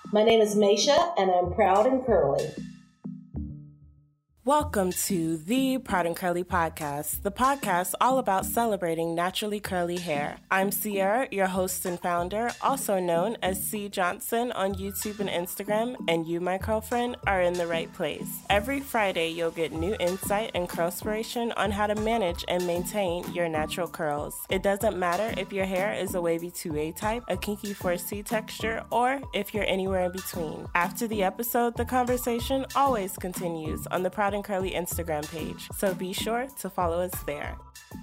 My name is Maisha, and I'm proud and curly. Welcome to the Proud and Curly Podcast, the podcast all about celebrating naturally curly hair. I'm Sierra, your host and founder, also known as C. Johnson on YouTube and Instagram, and you, my girlfriend, are in the right place. Every Friday, you'll get new insight and curlspiration on how to manage and maintain your natural curls. It doesn't matter if your hair is a wavy 2A type, a kinky 4C texture, or if you're anywhere in between. After the episode, the conversation always continues on the Proud and Curly Instagram page, so be sure to follow us there.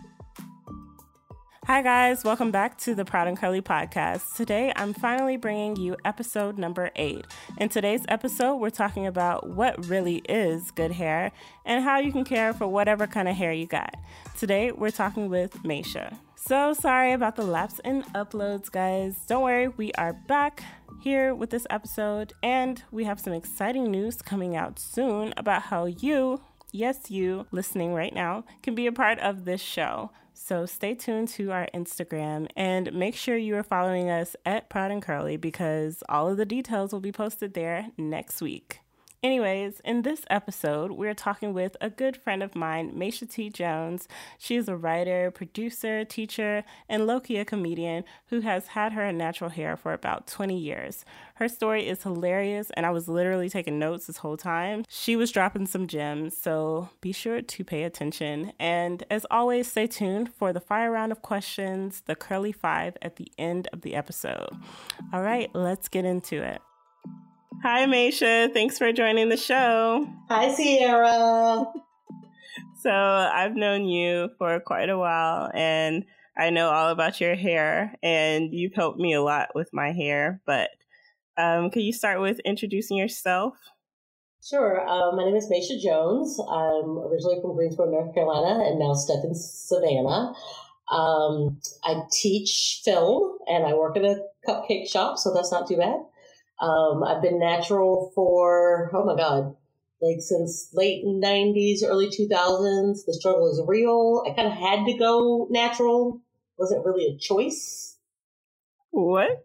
Hi guys, welcome back to the Proud and Curly Podcast. Today I'm finally bringing you episode number 8. In today's episode, we're talking about what really is good hair and how you can care for whatever kind of hair you got. Today we're talking with Maisha. So sorry about the lapse in uploads, guys. Don't worry, we are back here with this episode, and we have some exciting news coming out soon about how you, yes, you listening right now, can be a part of this show. So stay tuned to our Instagram and make sure you are following us at Proud and Curly because all of the details will be posted there next week. Anyways, in this episode, we're talking with a good friend of mine, Maisha T. Jones. She is a writer, producer, teacher, and low-key a comedian who has had her natural hair for about 20 years. Her story is hilarious, and I was literally taking notes this whole time. She was dropping some gems, so be sure to pay attention. And as always, stay tuned for the fire round of questions, the Curly Five, at the end of the episode. All right, let's get into it. Hi, Maisha. Thanks for joining the show. Hi, Sierra. So I've known you for quite a while, and I know all about your hair, and you've helped me a lot with my hair. But can you start with introducing yourself? Sure. My name is Maisha Jones. I'm originally from Greensboro, North Carolina, and now stuck in Savannah. I teach film, and I work at a cupcake shop, so that's not too bad. I've been natural for, since late 90s, early 2000s. The struggle is real. I kind of had to go natural. Wasn't really a choice. What?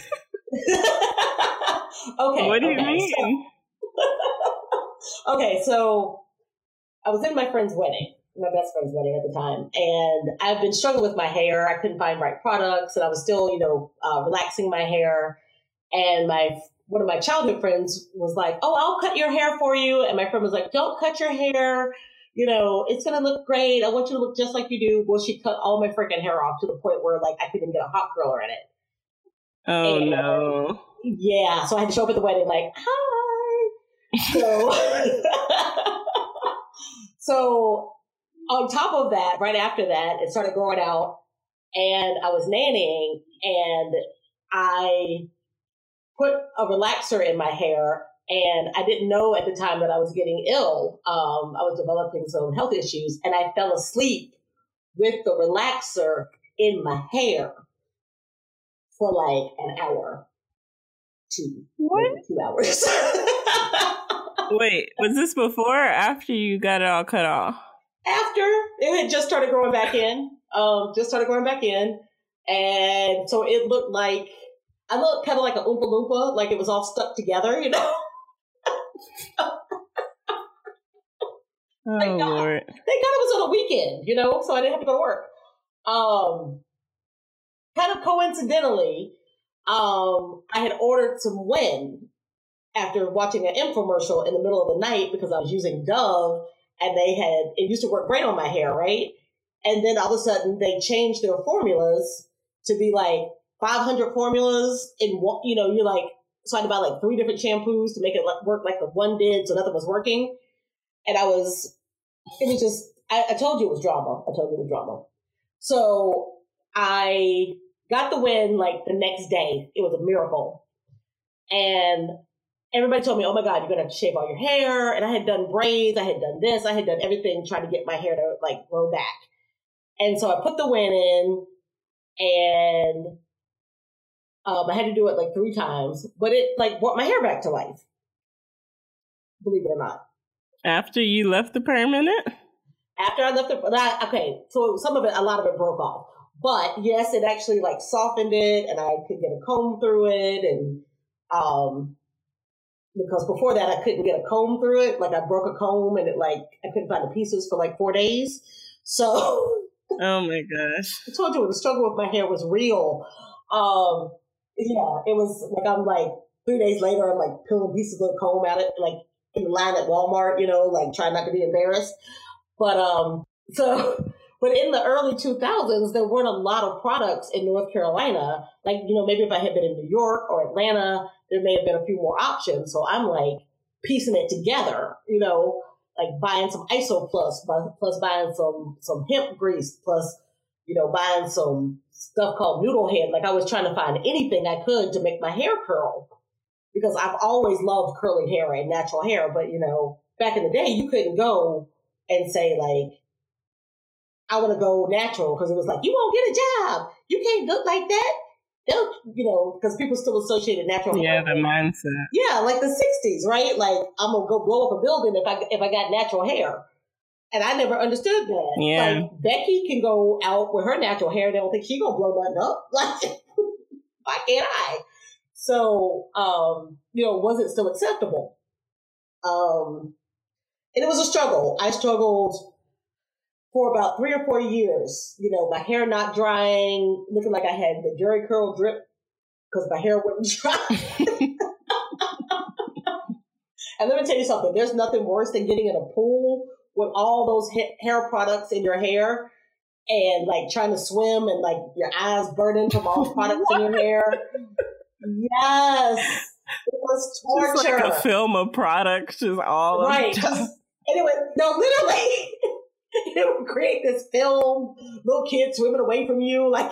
Okay. What do you mean? So I was in my friend's wedding, my best friend's wedding at the time, and I've been struggling with my hair. I couldn't find right products, and I was still, relaxing my hair. And one of my childhood friends was like, "Oh, I'll cut your hair for you." And my friend was like, "Don't cut your hair. It's going to look great. I want you to look just like you do." Well, she cut all my freaking hair off to the point where I couldn't get a hot curler in it. Oh, and, no. Yeah. So I had to show up at the wedding like, "Hi." So on top of that, right after that, it started growing out and I was nannying and I put a relaxer in my hair, and I didn't know at the time that I was getting ill. I was developing some health issues, and I fell asleep with the relaxer in my hair for an hour to 2 hours. Wait, was this before or after you got it all cut off? After. It had just started growing back in. And so it looked like, I looked kind of like an Oompa Loompa, like it was all stuck together, Oh, Thank God. Lord. Thank God it was on a weekend, so I didn't have to go to work. Kind of coincidentally, I had ordered some Wen after watching an infomercial in the middle of the night because I was using Dove, and it used to work great on my hair, right? And then all of a sudden they changed their formulas to be 500 formulas in one, so I had to buy 3 different shampoos to make it work like the one did, so nothing was working. And I told you it was drama. So I got the Wen the next day. It was a miracle. And everybody told me, "Oh my God, you're going to have to shave all your hair." And I had done braids. I had done this. I had done everything trying to get my hair to grow back. And so I put the Wen in, and I had to do it 3 times, but it brought my hair back to life. Believe it or not. After you left the permanent? After I left so a lot of it broke off. But yes, it actually softened it, and I could get a comb through it, and because before that I couldn't get a comb through it. Like I broke a comb and I couldn't find the pieces for like 4 days. So oh my gosh. I told you the struggle with my hair was real. Yeah, it was like I'm like 3 days later I'm like peeling pieces of the comb out it like in the line at Walmart, like trying not to be embarrassed. But but in the early 2000s, there weren't a lot of products in North Carolina. Like, maybe if I had been in New York or Atlanta, there may have been a few more options. So I'm like piecing it together, like buying some Iso plus buying some hemp grease, plus, buying some stuff called noodle head. Like I was trying to find anything I could to make my hair curl because I've always loved curly hair and natural hair. But, back in the day, you couldn't go and say like, I want to go natural because it was like, you won't get a job. You can't look like that. They'll, because people still associated natural hair. Yeah, the mindset. Yeah, like the 60s, right? Like I'm going to go blow up a building if I got natural hair. And I never understood that. Yeah. Like Becky can go out with her natural hair. They don't think she going to blow nothing up. Like, why can't I? So, was it still acceptable? And it was a struggle. I struggled for about 3 or 4 years, my hair not drying, looking like I had the Jerry curl drip because my hair wouldn't dry. And let me tell you something, there's nothing worse than getting in a pool with all those hair products in your hair and like trying to swim and like your eyes burning from all the products in your hair. Yes. It was torture. Just like a film of products, just all right. of them. Anyway, no, literally. It would create this film, little kids swimming away from you, like.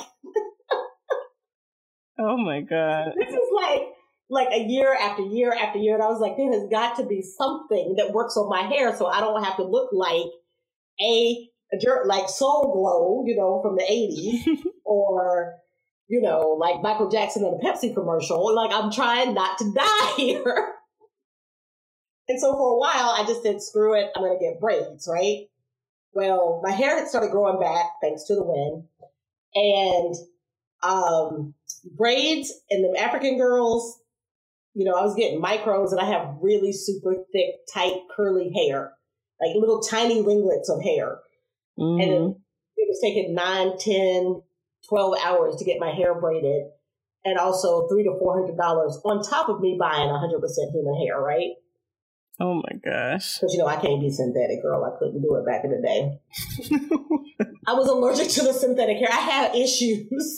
Oh my God! This is like a year after year after year, and I was like, there has got to be something that works on my hair, so I don't have to look like like Soul Glow, from the 80s, or like Michael Jackson in a Pepsi commercial. Like I'm trying not to die here. And so for a while, I just said, screw it, I'm gonna get braids, right? Well, my hair had started growing back thanks to the wind, and braids and the African girls, I was getting micros, and I have really super thick, tight, curly hair, like little tiny ringlets of hair. Mm-hmm. And it was taking 9, 10, 12 hours to get my hair braided, and also $300 to $400 on top of me buying 100% human hair, right? Oh my gosh. Because, I can't be synthetic, girl. I couldn't do it back in the day. I was allergic to the synthetic hair. I had issues.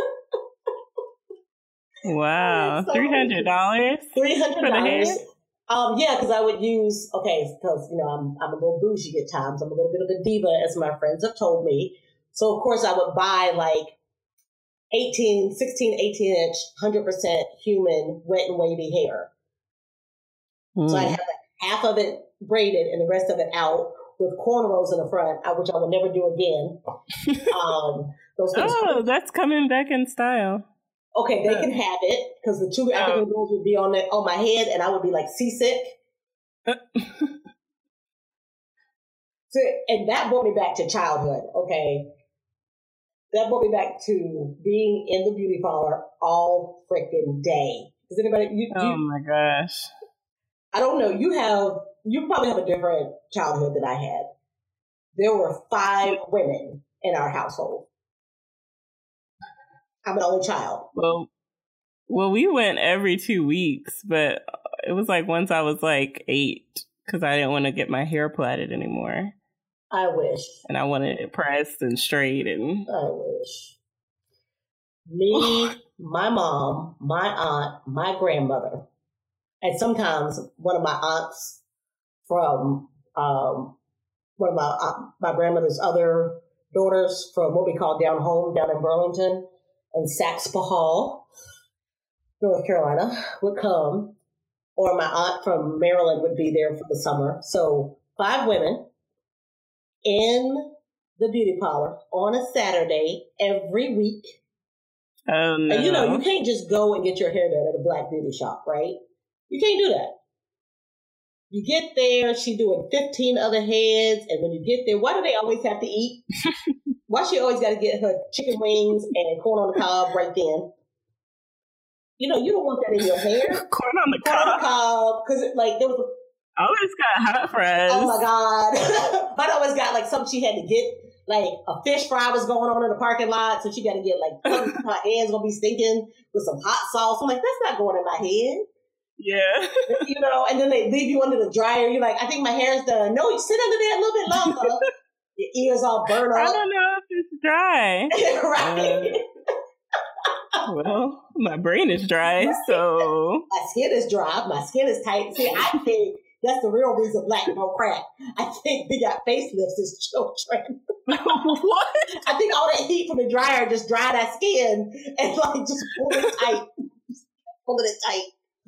Wow. $300? $300 for the hair? Yeah, because I would use, because, I'm a little bougie at times. I'm a little bit of a diva, as my friends have told me. So, of course, I would buy like 16, 18-inch, 100% human, wet and wavy hair. So I'd have like half of it braided and the rest of it out with cornrows in the front, which I will never do again. Those things that's coming back in style. Okay, they can have it because the 2 African girls would be on my head, and I would be like seasick. So, and that brought me back to childhood. Okay, that brought me back to being in the beauty parlor all freaking day. Does anybody? Oh my gosh! I don't know. You probably have a different childhood than I had. There were 5 women in our household. I'm an only child. Well, we went every 2 weeks, but it was like once I was like 8 because I didn't want to get my hair plaited anymore. I wish. And I wanted it pressed and straight. And I wish. Me, my mom, my aunt, my grandmother, and sometimes one of my aunts from one of my grandmother's other daughters from what we call down home, down in Burlington and Saxby Hall, North Carolina, would come, or my aunt from Maryland would be there for the summer. So 5 women in the beauty parlor on a Saturday every week. Oh, no. And you can't just go and get your hair done at a black beauty shop, right? You can't do that. You get there, she doing 15 other heads, and when you get there, why do they always have to eat? Why she always got to get her chicken wings and corn on the cob right then? you don't want that in your hair. Corn on the Corn on the cob. cob, because there was Always got hot fries. oh my God. But I always got like something she had to get, like a fish fry was going on in the parking lot, so she got to get like, her hands gonna be stinking with some hot sauce. I'm like, that's not going in my head. Yeah. And then they leave you under the dryer. You're like, I think my hair's done. No, you sit under there a little bit longer. Your ears all burn up. I don't know if it's dry. Right. Well, my brain is dry, so. My skin is dry. My skin is tight. See, I think that's the real reason black don't crack. I think we got facelifts as children. What? I think all that heat from the dryer just dried our skin and like just pulling it tight. Pulling it tight.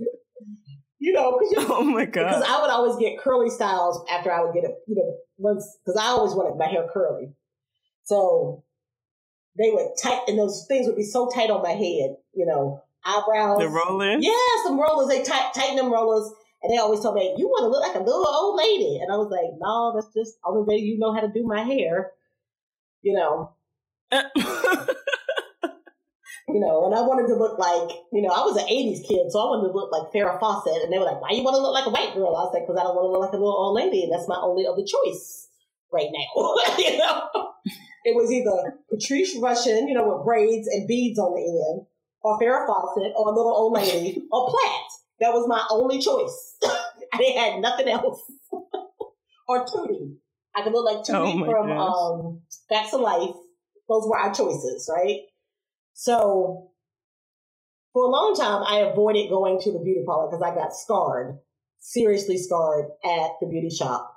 Oh my God. Because I would always get curly styles after I would get it, because I always wanted my hair curly. So they would and those things would be so tight on my head, eyebrows. The rollers? Yeah, some rollers. They tighten them rollers. And they always told me, you want to look like a little old lady. And I was like, no, that's just the only way you know how to do my hair. And I wanted to look like, I was an 80s kid, so I wanted to look like Farrah Fawcett. And they were like, why you want to look like a white girl? I was like, because I don't want to look like a little old lady. And that's my only other choice right now. It was either Patrice Rushen, with braids and beads on the end, or Farrah Fawcett, or a little old lady, or Platt. That was my only choice. I had nothing else. Or Tootie. I could look like Tootie from Facts of Life. Those were our choices, right? So for a long time, I avoided going to the beauty parlor because I got scarred, seriously scarred at the beauty shop.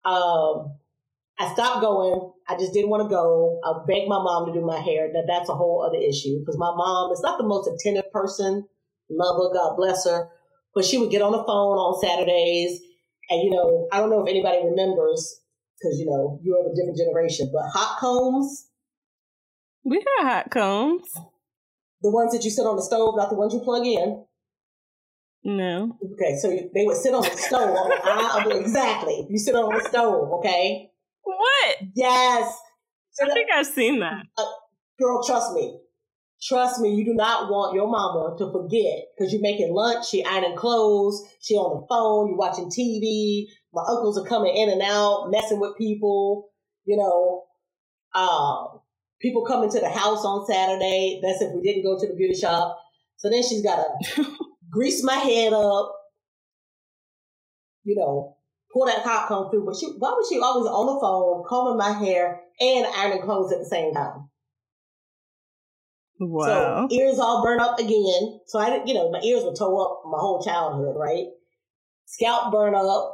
I stopped going. I just didn't want to go. I begged my mom to do my hair. Now, that's a whole other issue because my mom is not the most attentive person. Love her, God bless her. But she would get on the phone on Saturdays. And, I don't know if anybody remembers because, you're of a different generation, but hot combs. We had hot combs. The ones that you sit on the stove, not the ones you plug in. No. Okay, so they would sit on the stove. Exactly. You sit on the stove, okay? What? Yes. I think I've seen that. Girl, trust me. Trust me, you do not want your mama to forget because you're making lunch, she ironing clothes, she on the phone, you watching TV. My uncles are coming in and out, messing with people, people coming to the house on Saturday. That's if we didn't go to the beauty shop. So then she's got to grease my head up, pull that hot comb through. But why was she always on the phone, combing my hair and ironing clothes at the same time? Wow. So ears all burn up again. So I didn't, my ears would toe up my whole childhood, right? Scalp burn up.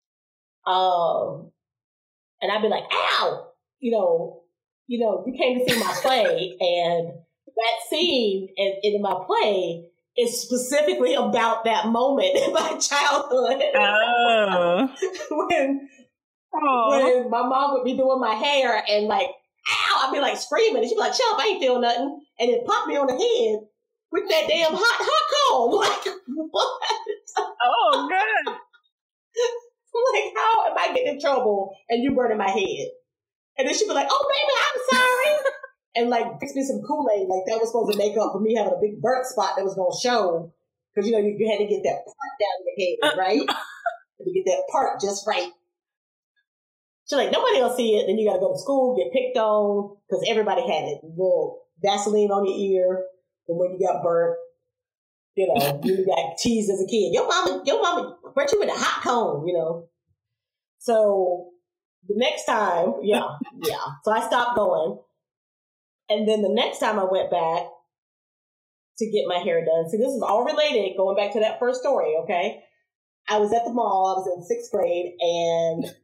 And I'd be like, ow! You came to see my play, and that scene in my play is specifically about that moment in my childhood. Oh. when my mom would be doing my hair and like, ow, I'd be like screaming, and she'd be like, shut up, I ain't feel nothing. And it popped me on the head with that damn hot comb. Like, what? Oh, God. Like, how am I getting in trouble and you burning my head? And then she'd be like, oh, baby, I'm sorry. And like, fix me some Kool-Aid. Like, that was supposed to make up for me having a big burnt spot that was going to show. Because, you had to get that part down in the head, right? To get that part just right. She's like, nobody will see it. Then you got to go to school, get picked on, because everybody had it. Little Vaseline on your ear from when you got burnt. You got teased as a kid. Your mama burnt you with a hot comb, So the next time, yeah. So I stopped going. And then the next time I went back to get my hair done. See, this is all related, going back to that first story, okay? I was at the mall. I was in 6th grade, and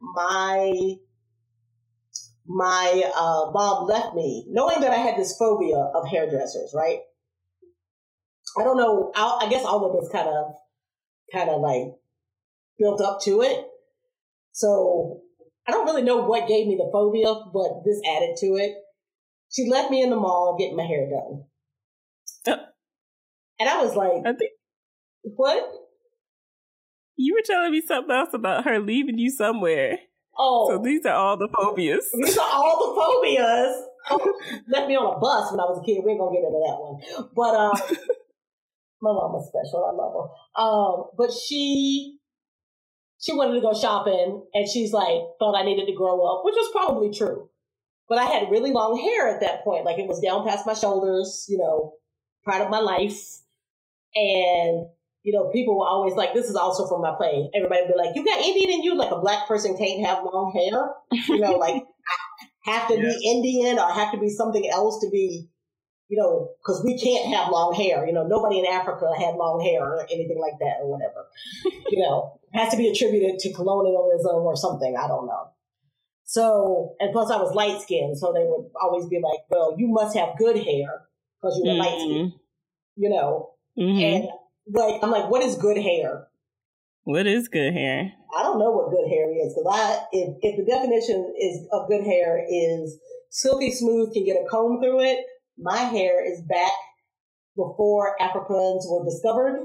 my mom left me, knowing that I had this phobia of hairdressers, right? I don't know. I guess all of this kind of like built up to it. So I don't really know what gave me the phobia, but this added to it. She left me in the mall getting my hair done. And I was like, what? You were telling me something else about her leaving you somewhere. Oh. So these are all the phobias. These are all the phobias. Oh, left me on a bus when I was a kid. We ain't going to get into that one. But My mom was special. I love her. But she wanted to go shopping, and she's like, thought I needed to grow up, which was probably true. But I had really long hair at that point. Like, it was down past my shoulders, part of my life. And, people were always like, this is also from my play. Everybody would be like, you got Indian in you? Like, a black person can't have long hair? Like, I have to be Indian or have to be something else to be, because we can't have long hair. Nobody in Africa had long hair or anything like that or whatever. Has to be attributed to colonialism or something. I don't know. So, and plus I was light skinned. So they would always be like, well, you must have good hair because you were light skinned, And like, I'm like, what is good hair? What is good hair? I don't know what good hair is because if the definition of good hair is silky smooth, can get a comb through it, my hair is back before Africans were discovered.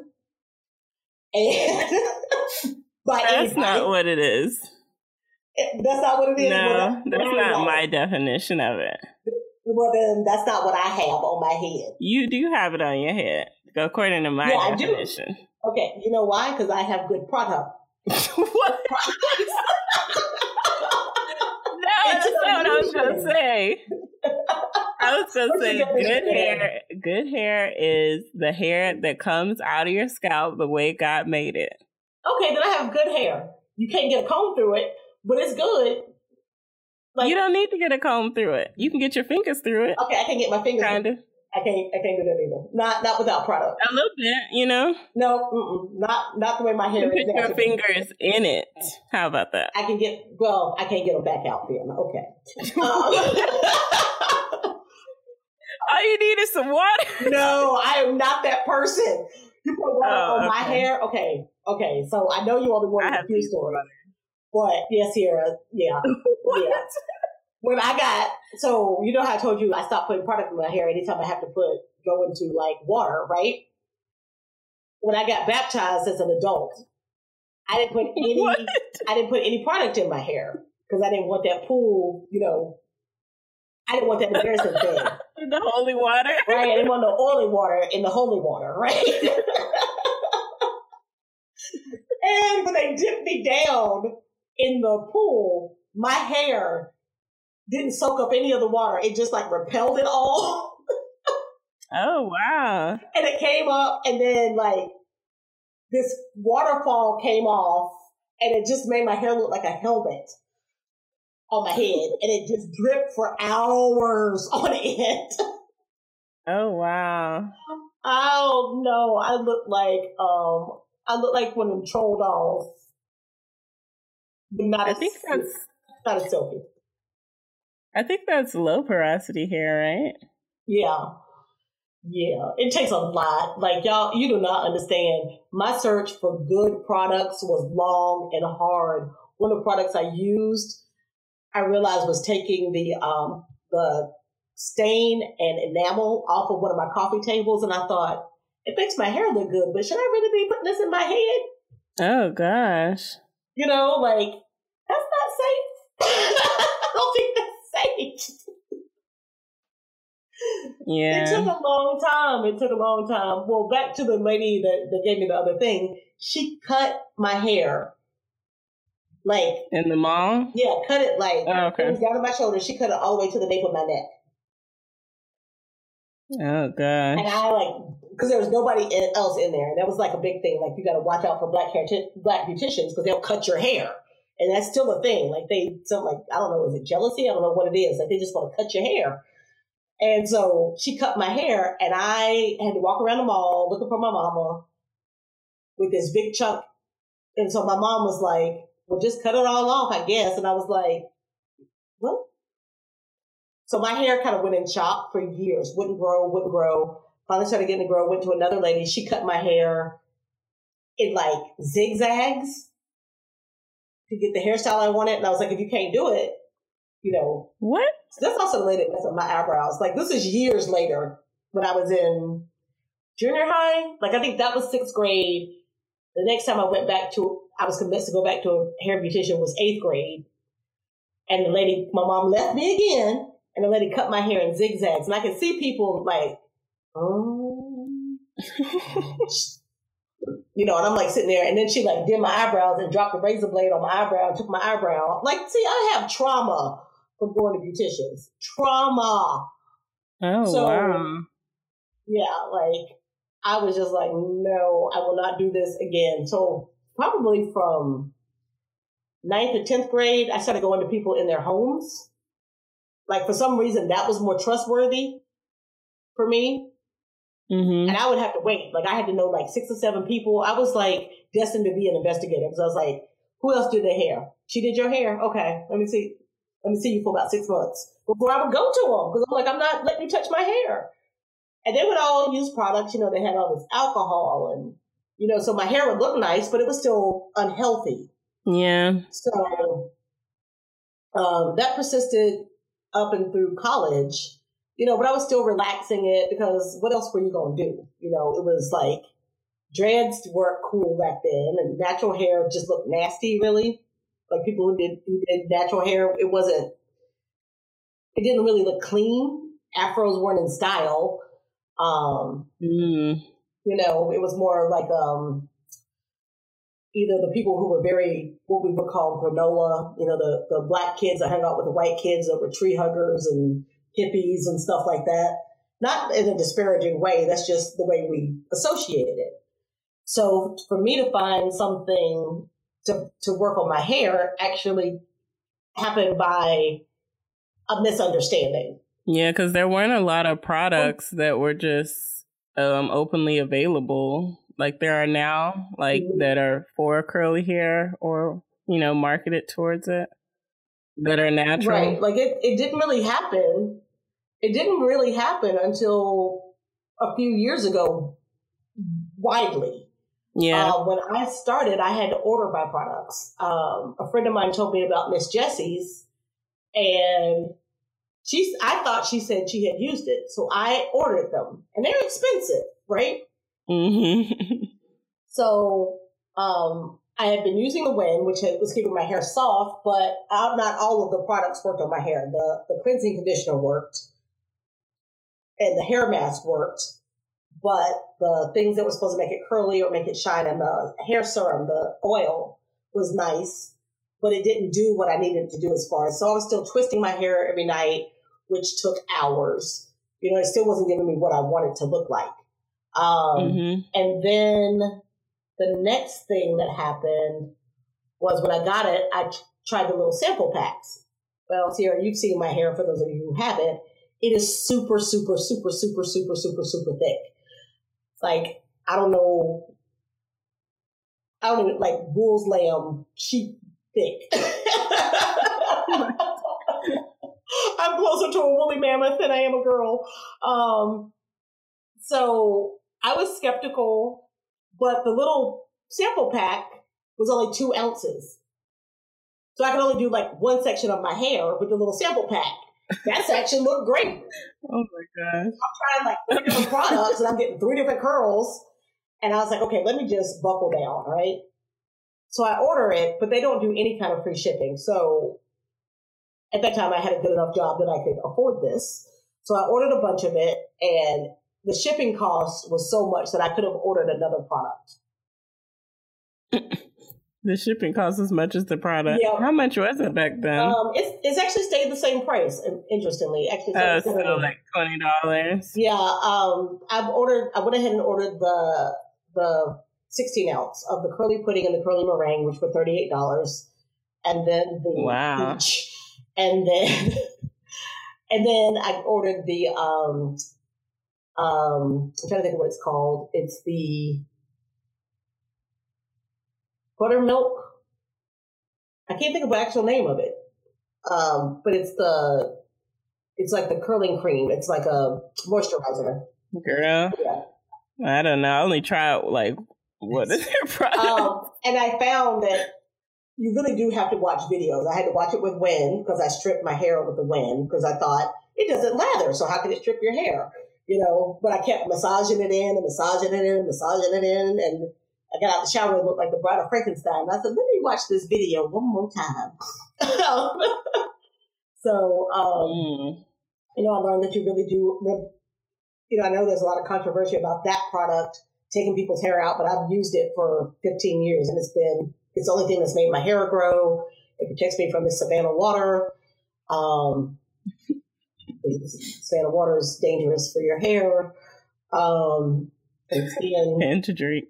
And that's not what it is. That's not what it is? No, that's not my definition of it. Well, then that's not what I have on my head. You do have it on your head, according to my definition. I do. Okay, you know why? Because I have good product. What? No, that's not what I was going to say. I was going to say good hair is the hair that comes out of your scalp the way God made it. Okay, then I have good hair. You can't get a comb through it, but it's good. Like, you don't need to get a comb through it. You can get your fingers through it. Okay, I can get my fingers kind of. I can't do that either. Not without product. A little bit, No, not the way my hair is. Put your fingers in it. How about that? I can't get them back out then. Okay. All you need is some water. No, I am not that person. You put water on my hair. Okay. So I know you only want a few stories. But yes, Sierra, yeah. When I got, so you know how I told you I stopped putting product in my hair anytime I have to go into like water, right? When I got baptized as an adult, I didn't put any product in my hair because I didn't want that pool, I didn't want that embarrassing thing. The holy water? Right, I didn't want the oily water in the holy water, right? And when they dipped me down in the pool, my hair didn't soak up any of the water. It just like repelled it all. Oh, wow. And it came up and then like this waterfall came off and it just made my hair look like a helmet on my head. And it just dripped for hours on end. Oh, wow. Oh, no. I look like one of them troll dolls. But not as silky. I think that's low porosity hair, right? Yeah. It takes a lot. Like, y'all, you do not understand. My search for good products was long and hard. One of the products I used, I realized was taking the stain and enamel off of one of my coffee tables. And I thought, it makes my hair look good, but should I really be putting this in my head? Oh, gosh. Like, that's not safe. I don't think that's safe. Yeah. It took a long time. Well, back to the lady that gave me the other thing. She cut my hair. Like. In the mall? Yeah, cut it like. Oh, okay. It was down to my shoulder. She cut it all the way to the nape of my neck. Oh, gosh. And I because there was nobody else in there. And that was like a big thing. Like, you got to watch out for black beauticians because they'll cut your hair. And that's still a thing. Like, I don't know, is it jealousy? I don't know what it is. Like, they just want to cut your hair. And so she cut my hair and I had to walk around the mall looking for my mama with this big chunk. And so my mom was like, well, just cut it all off, I guess. And I was like, what? So my hair kind of went in shock for years. Wouldn't grow. Finally started getting to grow. Went to another lady. She cut my hair in like zigzags to get the hairstyle I wanted. And I was like, if you can't do it, What? So that's also the lady that messed up my eyebrows. Like, this is years later when I was in junior high. Like, I think that was 6th grade. The next time I was convinced to go back to a hair beautician was 8th grade. And my mom left me again. And the lady cut my hair in zigzags. And I could see people like, oh. You know, and I'm like sitting there, and then she like did my eyebrows and dropped the razor blade on my eyebrow and took my eyebrow. Like, see, I have trauma from going to beauticians. Trauma. Oh, so, wow. Yeah, like, I was just like, no, I will not do this again. So probably from 9th or 10th grade, I started going to people in their homes. Like, for some reason, that was more trustworthy for me. Mm-hmm. And I would have to wait. Like, I had to know like 6 or 7 people. I was like destined to be an investigator because I was like, who else did their hair? She did your hair? Okay, let me see you for about 6 months before I would go to them, because I'm like, I'm not letting you touch my hair. And they would all use products, you know, they had all this alcohol and, you know, so my hair would look nice, but it was still unhealthy. Yeah. So that persisted up and through college, you know, but I was still relaxing it because what else were you going to do? You know, it was like dreads weren't cool back then, and natural hair just looked nasty, really. Like people who did natural hair, it didn't really look clean. Afros weren't in style. You know, it was more like either the people who were very, what we would call granola, you know, the black kids that hung out with the white kids that were tree huggers and hippies and stuff like that. Not in a disparaging way. That's just the way we associated it. So for me to find something to work on my hair actually happened by a misunderstanding. Yeah, because there weren't a lot of products that were just openly available like there are now, like that are for curly hair or, you know, marketed towards it, that are natural. Right. Like it didn't really happen. It didn't really happen until a few years ago, widely. Yeah. When I started, I had to order my products. A friend of mine told me about Miss Jessie's, and I thought she said she had used it. So I ordered them, and they're expensive, right? Mm-hmm. So I had been using the Wen, which was keeping my hair soft, but not all of the products worked on my hair. The cleansing conditioner worked, and the hair mask worked, but the things that were supposed to make it curly or make it shine, and the hair serum, the oil, was nice, but it didn't do what I needed to do as far as. So I was still twisting my hair every night, which took hours. You know, it still wasn't giving me what I wanted to look like. And then the next thing that happened was when I got it, I tried the little sample packs. Well, Sierra, you've seen my hair. For those of you who haven't, it is super, super, super, super, super, super, super thick. Like, I don't even, like bull's lamb, sheep thick. I'm closer to a woolly mammoth than I am a girl. So I was skeptical, but the little sample pack was only 2 ounces. So I could only do like one section of my hair with the little sample pack. That section looked great. Oh my gosh. I'm trying like 3 different products and I'm getting 3 different curls. And I was like, okay, let me just buckle down, right? So I order it, but they don't do any kind of free shipping. So at that time I had a good enough job that I could afford this. So I ordered a bunch of it, and the shipping cost was so much that I could have ordered another product. The shipping costs as much as the product. Yeah. How much was it back then? It's actually stayed the same price. Interestingly, actually, so like $20. Yeah. I went ahead and ordered the 16 ounce of the curly pudding and the curly meringue, which were $38, and then the peach, and then I ordered the I'm trying to think of what it's called. It's the buttermilk. I can't think of the actual name of it. But it's like the curling cream. It's like a moisturizer. Girl. Yeah. I don't know. I only tried like, what is their product? And I found that you really do have to watch videos. I had to watch it with Wen because I stripped my hair with the Wen because I thought it doesn't lather. So how can it strip your hair? You know, but I kept massaging it in and massaging it in and massaging it in, and I got out the shower and looked like the Bride of Frankenstein. And I said, let me watch this video one more time. So, you know, I learned that you really do, I know there's a lot of controversy about that product taking people's hair out, but I've used it for 15 years and it's the only thing that's made my hair grow. It protects me from the Savannah water. Savannah water is dangerous for your hair. And to drink.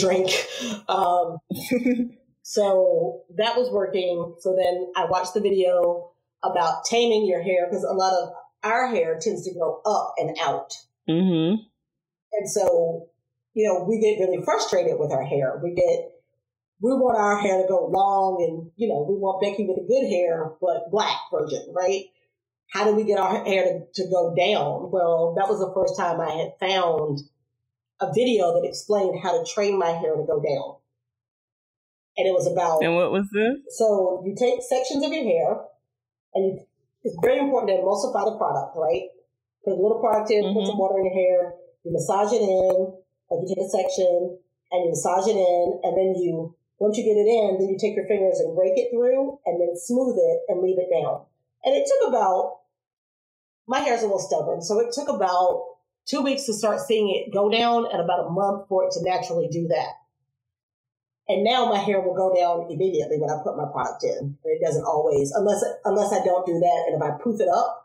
So that was working. So then I watched the video about taming your hair because a lot of our hair tends to grow up and out. Mm-hmm. And so, we get really frustrated with our hair. We want our hair to go long and, we want Becky with the good hair, but black version, right? How do we get our hair to go down? Well, that was the first time I had found a video that explained how to train my hair to go down. And it was about... And what was this? So you take sections of your hair, and it's very important to emulsify the product, right? Put a little product in, put some water in your hair, you massage it in, like you take a section, and you massage it in, and then once you get it in, then you take your fingers and rake it through, and then smooth it and leave it down. And it took my hair's a little stubborn, so it took about 2 weeks to start seeing it go down and about a month for it to naturally do that. And now my hair will go down immediately when I put my product in. But it doesn't always, unless I don't do that. And if I poof it up,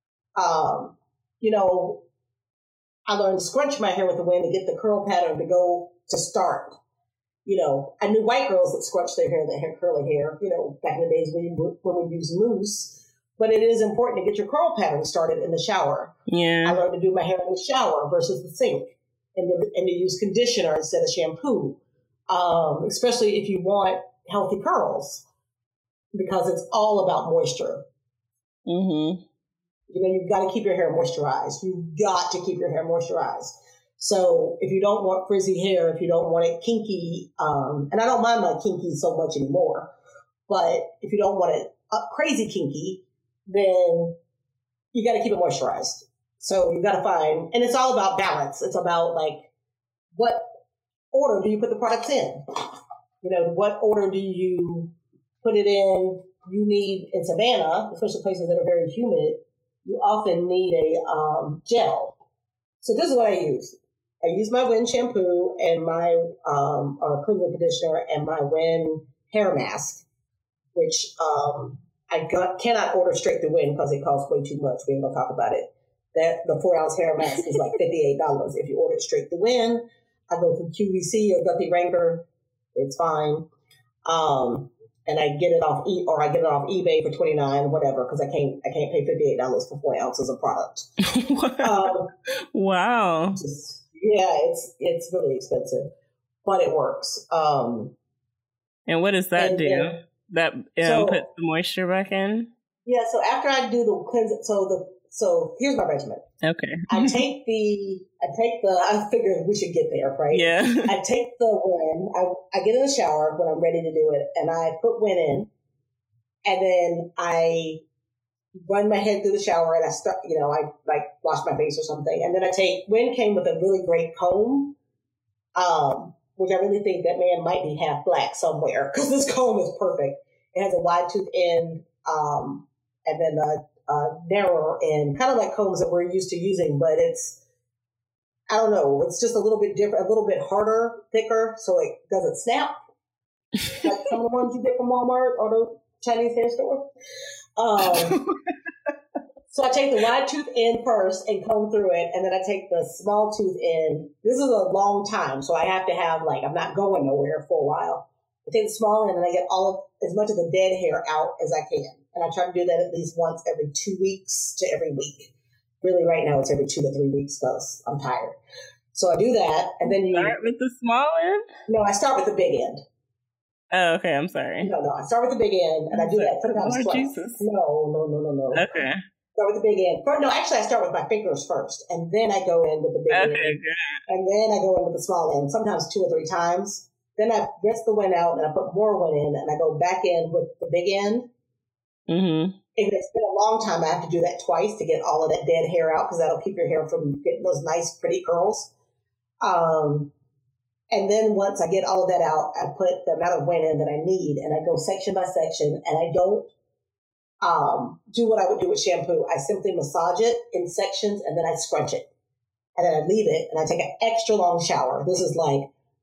I learned to scrunch my hair with the wind to get the curl pattern to start. I knew white girls that scrunch their hair that had curly hair, back in the days when we used mousse. But it is important to get your curl pattern started in the shower. Yeah. I learned to do my hair in the shower versus the sink and to use conditioner instead of shampoo. Especially if you want healthy curls, because it's all about moisture. Mm-hmm. You've got to keep your hair moisturized. You've got to keep your hair moisturized. So if you don't want frizzy hair, if you don't want it kinky, and I don't mind my kinky so much anymore, but if you don't want it crazy kinky, then you got to keep it moisturized. So you've got to find, and it's all about balance. It's about what order do you put the products in? What order do you put it in? You need, in Savannah, especially places that are very humid, you often need a gel. So this is what I use. I use my Win shampoo and my or cleansing conditioner and my Win hair mask, which cannot order straight to Win because it costs way too much. We ain't gonna talk about it. That the 4-ounce hair mask is like $58 if you order it straight to Win. I go through QVC or Guthrie Ranker. It's fine. And I get it off eBay for $29, whatever, because I can't pay $58 for 4 ounces of product. Wow. It's really expensive, but it works. And what does that do? That puts the moisture back in? Yeah. So after I do the cleanse, so here's my regimen. Okay. I figured we should get there, right? Yeah. I take the Win, I get in the shower when I'm ready to do it, and I put Win in, and then I run my head through the shower, and I start, I wash my face or something, and then Win came with a really great comb, which I really think that man might be half black somewhere, because this comb is perfect. It has a wide tooth end, and then narrower end, kind of like combs that we're used to using, but it's just a little bit different, a little bit harder, thicker, so it doesn't snap like some of the ones you get from Walmart or the Chinese hair store. So I take the wide tooth end first and comb through it, and then I take the small tooth end. This is a long time, so I have to have I'm not going nowhere for a while. I take the small end and I get as much of the dead hair out as I can. And I try to do that at least once every 2 weeks to every week. Really, right now it's every 2 to 3 weeks because I'm tired. So I do that, and then you start with the small end. No, I start with the big end. Oh, okay. I'm sorry. No, I start with the big end, and I do that sometimes twice. Jesus. No. Okay. Start with the big end. No, actually, I start with my fingers first, and then I go in with the big end. Okay, good. And then I go in with the small end. Sometimes 2 or 3 times. Then I rinse the Win out, and I put more Win in, and I go back in with the big end. Mm-hmm. If it's been a long time, I have to do that twice to get all of that dead hair out, because that'll keep your hair from getting those nice, pretty curls. And then once I get all of that out, I put the amount of Win in that I need, and I go section by section, and I don't do what I would do with shampoo. I simply massage it in sections, and then I scrunch it. and then I leave it, and I take an extra long shower. This is like,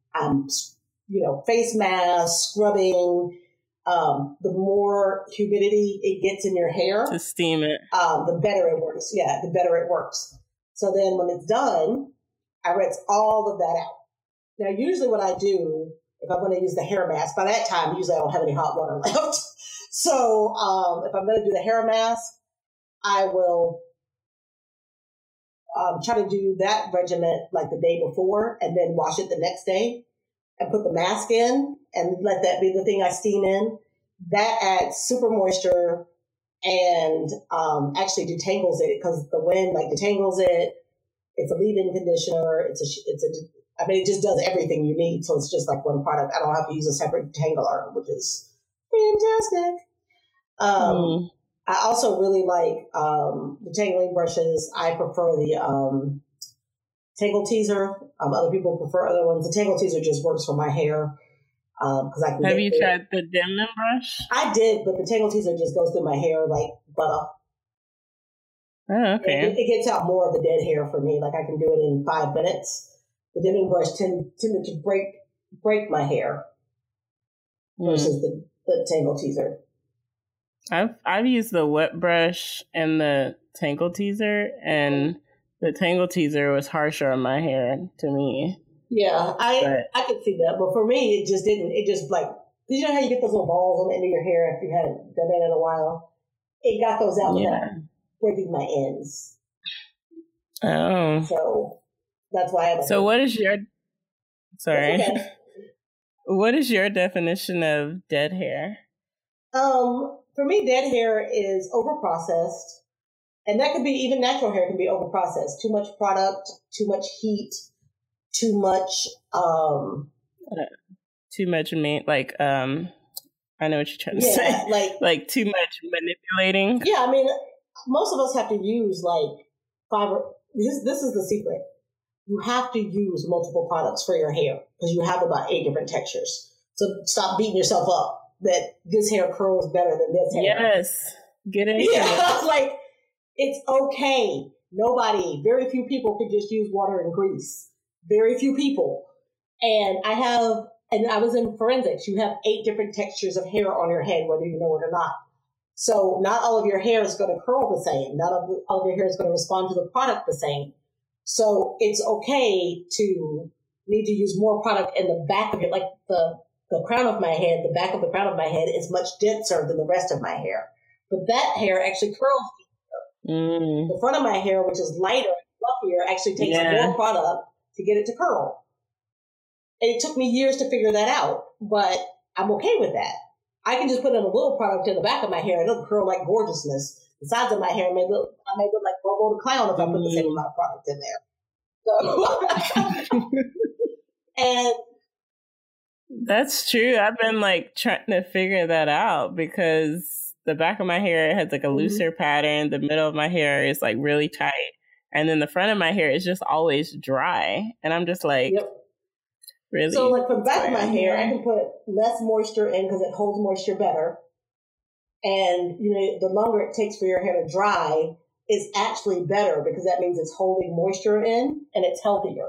face mask, scrubbing. The more humidity it gets in your hair, to steam it, the better it works. Yeah, the better it works. So then when it's done, I rinse all of that out. Now, usually what I do, if I'm going to use the hair mask, by that time, usually I don't have any hot water left. So if I'm going to do the hair mask, I will try to do that regimen like the day before and then wash it the next day and put the mask in and let that be the thing I steam in. That adds super moisture and actually detangles it because the wind like detangles it. It's a leave-in conditioner. It just does everything you need. So it's just like one product. I don't have to use a separate detangler, which is fantastic. I also really like detangling brushes. I prefer the Tangle Teezer. Other people prefer other ones. The Tangle Teezer just works for my hair because I can. Have you tried the Denman brush? I did, but the Tangle Teezer just goes through my hair like butter. Oh, okay. It gets out more of the dead hair for me. Like I can do it in 5 minutes. The Denman brush tended to break my hair versus the Tangle Teezer. I've used the wet brush and the Tangle Teezer, and the Tangle Teezer was harsher on my hair to me. Yeah, I could see that, but for me, it just didn't. It just like, you know how you get those little balls on the end of your hair if you haven't done that in a while. It got those out without breaking my ends. Oh, so that's why. So what is your? Sorry, okay. What is your definition of dead hair? For me, dead hair is overprocessed. And that could be, even natural hair can be overprocessed. Too much product, too much heat, too much, like, I know what you're trying to say. Like too much manipulating. Yeah, I mean, most of us have to use like this is the secret. You have to use multiple products for your hair because you have about 8 different textures. So stop beating yourself up that this hair curls better than this hair. Yes. Get into it. Like, it's okay. Very few people can just use water and grease. Very few people. And I was in forensics. You have 8 different textures of hair on your head, whether you know it or not. So not all of your hair is going to curl the same. Not all of your hair is going to respond to the product the same. So it's okay to need to use more product in the back of it. Like the crown of my head, the back of the crown of my head is much denser than the rest of my hair. But that hair actually curls. The front of my hair, which is lighter and fluffier, actually takes more product to get it to curl. And it took me years to figure that out, but I'm okay with that. I can just put in a little product in the back of my hair and it'll curl like gorgeousness. The sides of my hair may look like Bobo the Clown if I put the same amount of product in there. So, and that's true. I've been like trying to figure that out because the back of my hair has like a looser pattern. The middle of my hair is like really tight. And then the front of my hair is just always dry. And I'm just like, really? So like for the back of my hair, I can put less moisture in because it holds moisture better. And, the longer it takes for your hair to dry is actually better because that means it's holding moisture in and it's healthier.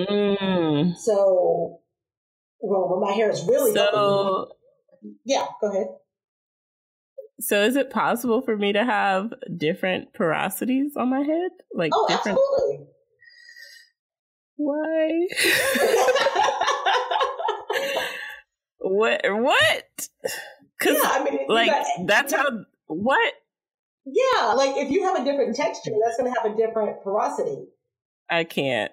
So, when my hair is really healthy. Yeah, go ahead. So is it possible for me to have different porosities on my head? Like different... absolutely. Why? What? Because that's how... What? Yeah, like if you have a different texture, that's going to have a different porosity. I can't.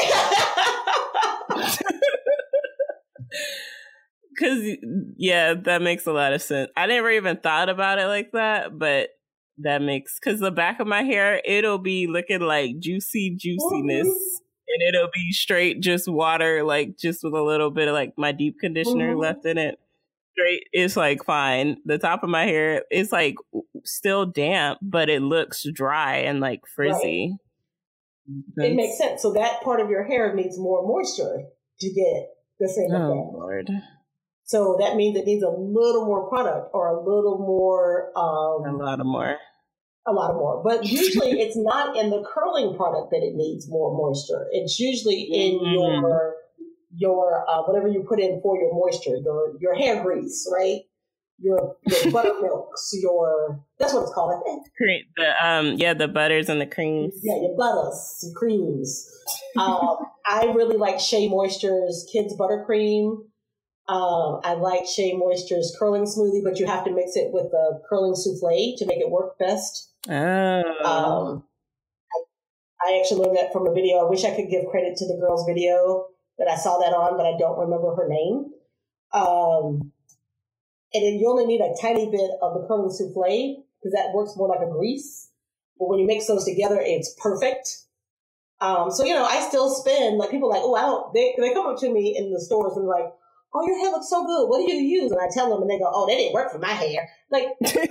Because, that makes a lot of sense. I never even thought about it like that, but that makes... Because the back of my hair, it'll be looking like juiciness. And it'll be straight just water, like just with a little bit of like my deep conditioner left in it. Straight, it's like fine. The top of my hair is like still damp, but it looks dry and like frizzy. Right. It makes sense. So that part of your hair needs more moisture to get the same effect. Oh, Lord. So that means it needs a little more product or a little more... a lot more. A lot more. But usually it's not in the curling product that it needs more moisture. It's usually in your whatever you put in for your moisture, your hair grease, right? Your buttermilks, that's what it's called, I think. The butters and the creams. Yeah, your butters, your creams. I really like Shea Moisture's Kids Buttercream. I like Shea Moisture's curling smoothie, but you have to mix it with the curling souffle to make it work best. Oh. I actually learned that from a video. I wish I could give credit to the girl's video that I saw that on, but I don't remember her name. And then you only need a tiny bit of the curling souffle because that works more like a grease. But when you mix those together, it's perfect. So, I still spend, like, people are like, they come up to me in the stores and like, oh, your hair looks so good. What do you use? And I tell them and they go, oh, that didn't work for my hair. Like,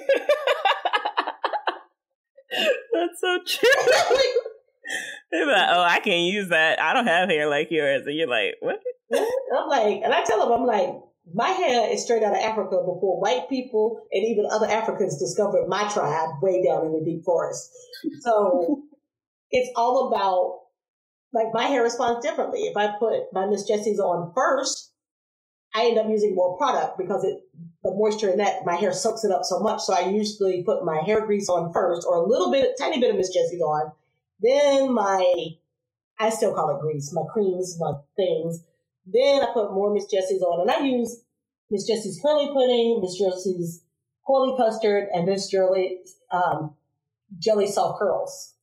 that's so true. They're like, oh, I can't use that. I don't have hair like yours. And you're like, what? I'm like, and I tell them, I'm like, my hair is straight out of Africa before white people and even other Africans discovered my tribe way down in the deep forest. So it's all about, like, my hair responds differently. If I put my Miss Jessie's on first, I end up using more product because the moisture in that, my hair soaks it up so much. So I usually put my hair grease on first or tiny bit of Miss Jessie's on. Then I still call it grease, my creams, my things. Then I put more Miss Jessie's on, and I use Miss Jessie's curly pudding, Miss Jessie's holy custard, and Miss Jelly soft curls,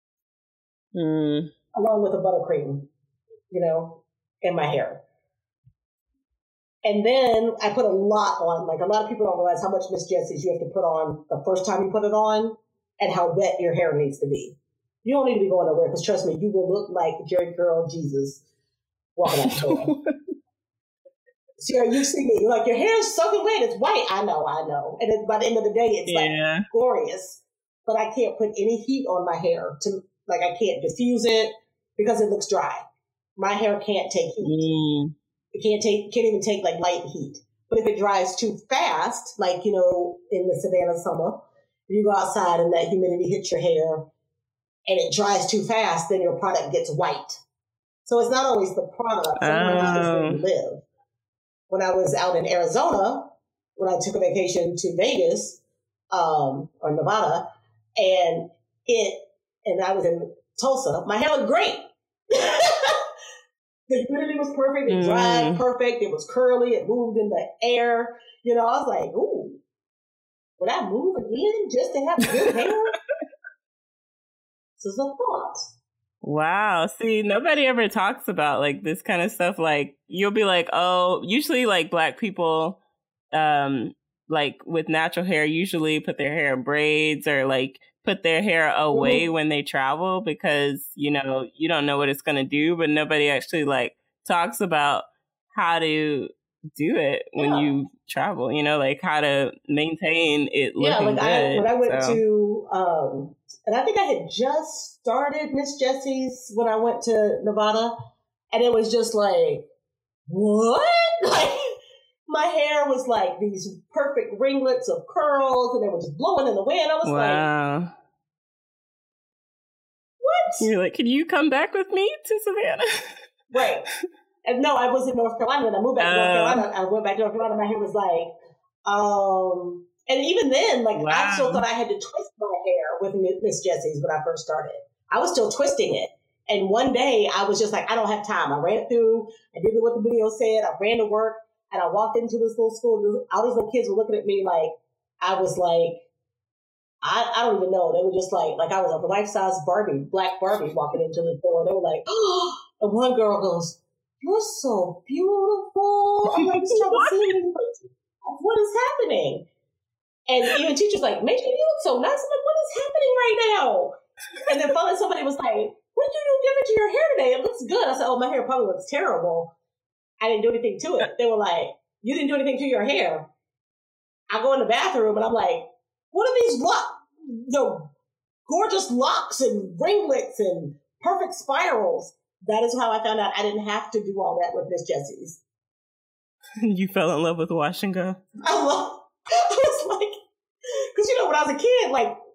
along with a buttercream, in my hair. And then I put a lot on. Like, a lot of people don't realize how much Miss Jessie's you have to put on the first time you put it on, and how wet your hair needs to be. You don't need to be going nowhere because, trust me, you will look like Jerry Curl Jesus walking out the door. Sarah, you see me. You're like, your hair is soaking wet. It's white. I know. And then by the end of the day, it's like glorious. But I can't put any heat on my hair. I can't diffuse it because it looks dry. My hair can't take heat. It can't even take like light heat. But if it dries too fast, like, in the Savannah summer, if you go outside and that humidity hits your hair and it dries too fast, then your product gets white. So it's not always the product. Sometimes it's where you live. When I was out in Arizona, when I took a vacation to Vegas, or Nevada, and I was in Tulsa, my hair looked great. The humidity was perfect. It dried perfect. It was curly. It moved in the air. I was like, ooh, would I move again just to have good hair? This is a thought. Wow. See, nobody ever talks about like this kind of stuff. Like, you'll be like, oh, usually like Black people, like with natural hair, usually put their hair in braids or like put their hair away when they travel because, you don't know what it's going to do, but nobody actually like talks about how to do it when you travel, like how to maintain it looking good. When I went to, and I think I had just started Miss Jessie's when I went to Nevada, and it was just like, what? Like, my hair was like these perfect ringlets of curls, and they were just blowing in the wind. I was like, what? You're like, can you come back with me to Savannah? Right. And no, I was in North Carolina. When I moved back to North Carolina, I went back to North Carolina. My hair was like, and even then, like, I still thought I had to twist my hair with Miss Jessie's when I first started. I was still twisting it. And one day I was just like, I don't have time. I ran it through. I did what the video said. I ran to work and I walked into this little school. All these little kids were looking at me like, I was like, I don't even know. They were just like I was a life-size Barbie, Black Barbie walking into the door. They were like, oh, and one girl goes, you're so beautiful. I'm like, what is happening? And even teachers like, Major, you look so nice. I'm like, what is happening right now? And then finally somebody was like, what did you do different to your hair today? It looks good. I said, oh, my hair probably looks terrible. I didn't do anything to it. They were like, you didn't do anything to your hair. I go in the bathroom and I'm like, what are these gorgeous locks and ringlets and perfect spirals? That is how I found out I didn't have to do all that with Miss Jessie's. You fell in love with wash and go? I was like, because when I was a kid, like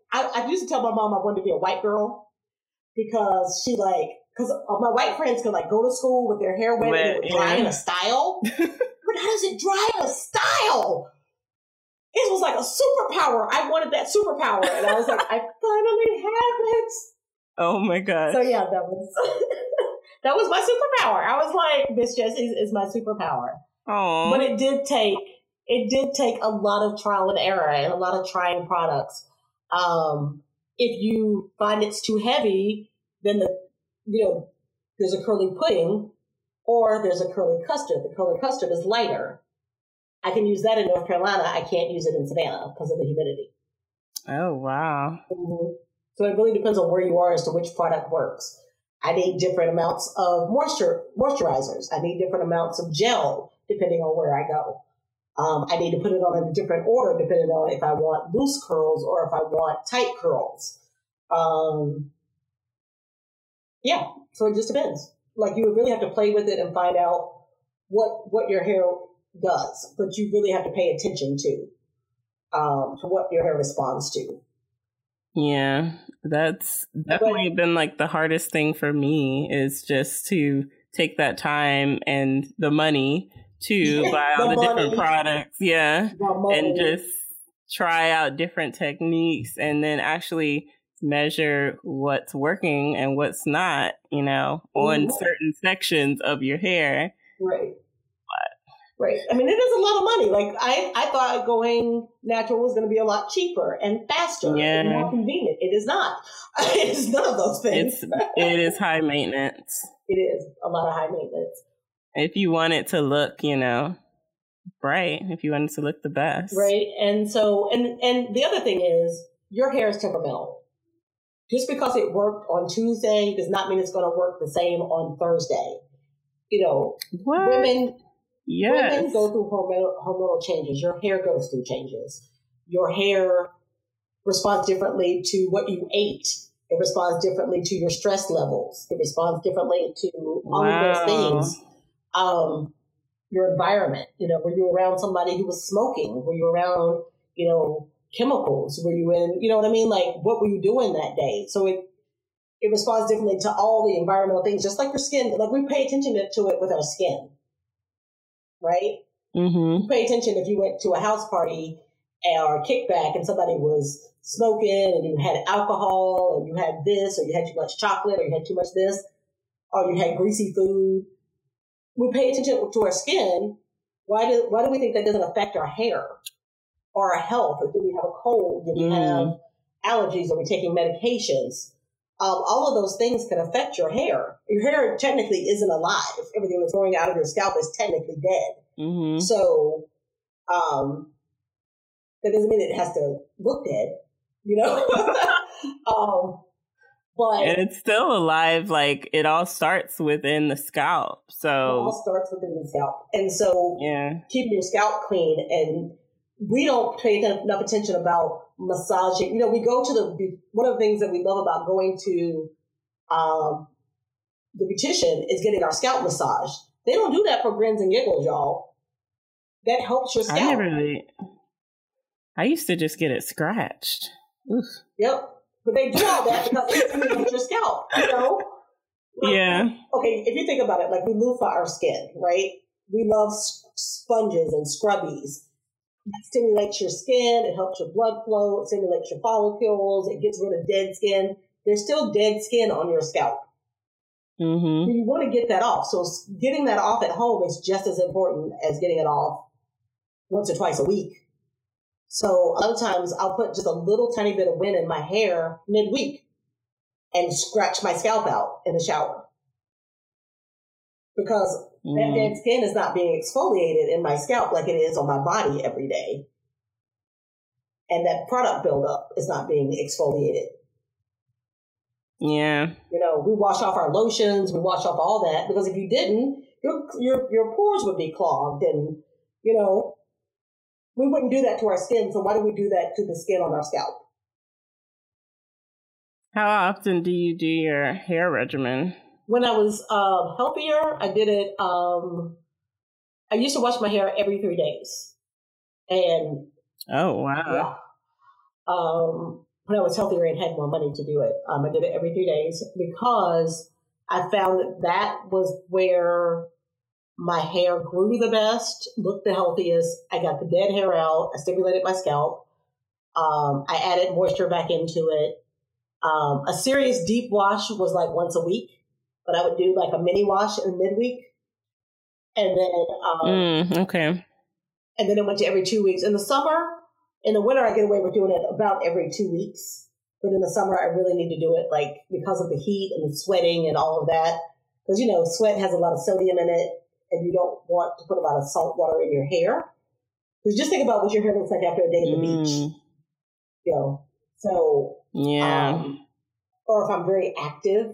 I used to tell my mom I wanted to be a white girl because because my white friends could like go to school with their hair wet and it would dry in a style. But how does it dry in a style? It was like a superpower. I wanted that superpower. And I was like, I finally have it. Oh my God. So yeah, that was that was my superpower. I was like, Miss Jessie is my superpower. Oh. But it did take a lot of trial and error and a lot of trying products. If you find it's too heavy, then there's a curly pudding or there's a curly custard. The curly custard is lighter. I can use that in North Carolina. I can't use it in Savannah because of the humidity. Oh, wow. Mm-hmm. So it really depends on where you are as to which product works. I need different amounts of moisturizers. I need different amounts of gel depending on where I go. I need to put it on in a different order depending on if I want loose curls or if I want tight curls. Yeah, so it just depends. Like you really have to play with it and find out what your hair does, but you really have to pay attention to what your hair responds to. Yeah, that's definitely been like the hardest thing for me is just to take that time and the money to buy all the different products. Yeah. And just try out different techniques and then actually measure what's working and what's not, on certain sections of your hair. Right. Right. I mean, it is a lot of money. Like I thought going natural was going to be a lot cheaper and faster and more convenient. It is not. It's none of those things. It is high maintenance. It is a lot of high maintenance. If you want it to look, bright, if you want it to look the best. Right. And so, and the other thing is your hair is temperamental. Just because it worked on Tuesday does not mean it's going to work the same on Thursday. What? Women go through hormonal changes. Your hair goes through changes. Your hair responds differently to what you ate. It responds differently to your stress levels. It responds differently to all of those things. Your environment, were you around somebody who was smoking? Were you around, chemicals? Were you in, you know what I mean? Like, what were you doing that day? So it responds differently to all the environmental things, just like your skin. Like we pay attention to it with our skin, right? Mm-hmm. You pay attention if you went to a house party or a kickback and somebody was smoking and you had alcohol or you had this or you had too much chocolate or you had too much this or you had greasy food. We pay attention to our skin. Why do we think that doesn't affect our hair or our health? Or do we have a cold? Do we have allergies? Are we taking medications? All of those things can affect your hair. Your hair technically isn't alive. Everything that's going out of your scalp is technically dead. Mm-hmm. So that doesn't mean it has to look dead, But and it's still alive. Like it all starts within the scalp. So it all starts within the scalp. And so keeping your scalp clean, and we don't pay enough attention about massaging. We go to one of the things that we love about going to the beautician is getting our scalp massaged. They don't do that for grins and giggles, y'all. That helps your scalp. I used to just get it scratched. Oof. Yep. But they do all that because it stimulates your scalp, Okay, if you think about it, like we loofah our skin, right? We love sponges and scrubbies. It stimulates your skin. It helps your blood flow. It stimulates your follicles. It gets rid of dead skin. There's still dead skin on your scalp. Mm-hmm. You want to get that off. So getting that off at home is just as important as getting it off once or twice a week. So a lot of times I'll put just a little tiny bit of wind in my hair midweek and scratch my scalp out in the shower. Because that dead skin is not being exfoliated in my scalp like it is on my body every day. And that product buildup is not being exfoliated. Yeah. We wash off our lotions, we wash off all that, because if you didn't, your pores would be clogged and, we wouldn't do that to our skin, so why do we do that to the skin on our scalp? How often do you do your hair regimen? When I was healthier, I did it. I used to wash my hair every 3 days. And oh, wow. Yeah. when I was healthier and had more money to do it. I did it every 3 days because I found that was where my hair grew the best, looked the healthiest. I got the dead hair out. I stimulated my scalp. I added moisture back into it. A serious deep wash was like once a week, but I would do like a mini wash in midweek. And then, okay. And then it went to every 2 weeks. In the winter, I get away with doing it about every 2 weeks. But in the summer, I really need to do it like because of the heat and the sweating and all of that. Because, sweat has a lot of sodium in it and you don't want to put a lot of salt water in your hair. Because just think about what your hair looks like after a day at the beach. So, yeah. Or if I'm very active,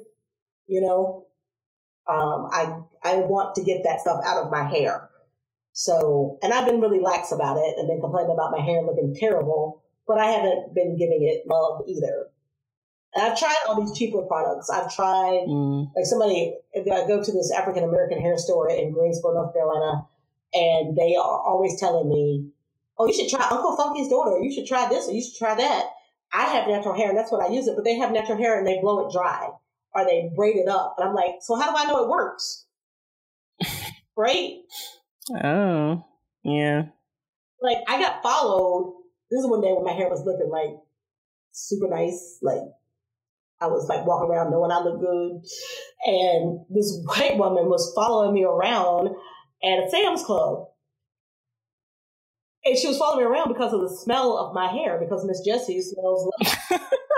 I want to get that stuff out of my hair. So, and I've been really lax about it and been complaining about my hair looking terrible, but I haven't been giving it love either. And I've tried all these cheaper products. I've tried, if I go to this African American hair store in Greensboro, North Carolina, and they are always telling me, oh, you should try Uncle Funky's daughter. You should try this or you should try that. I have natural hair and that's what I use it, but they have natural hair and they blow it dry or they braid it up. And I'm like, so how do I know it works? Right? Oh, yeah. Like I got followed. This is one day when my hair was looking like super nice. Like I was like walking around knowing I looked good. And this white woman was following me around at a Sam's Club. And she was following me around because of the smell of my hair, because Miss Jessie smells like...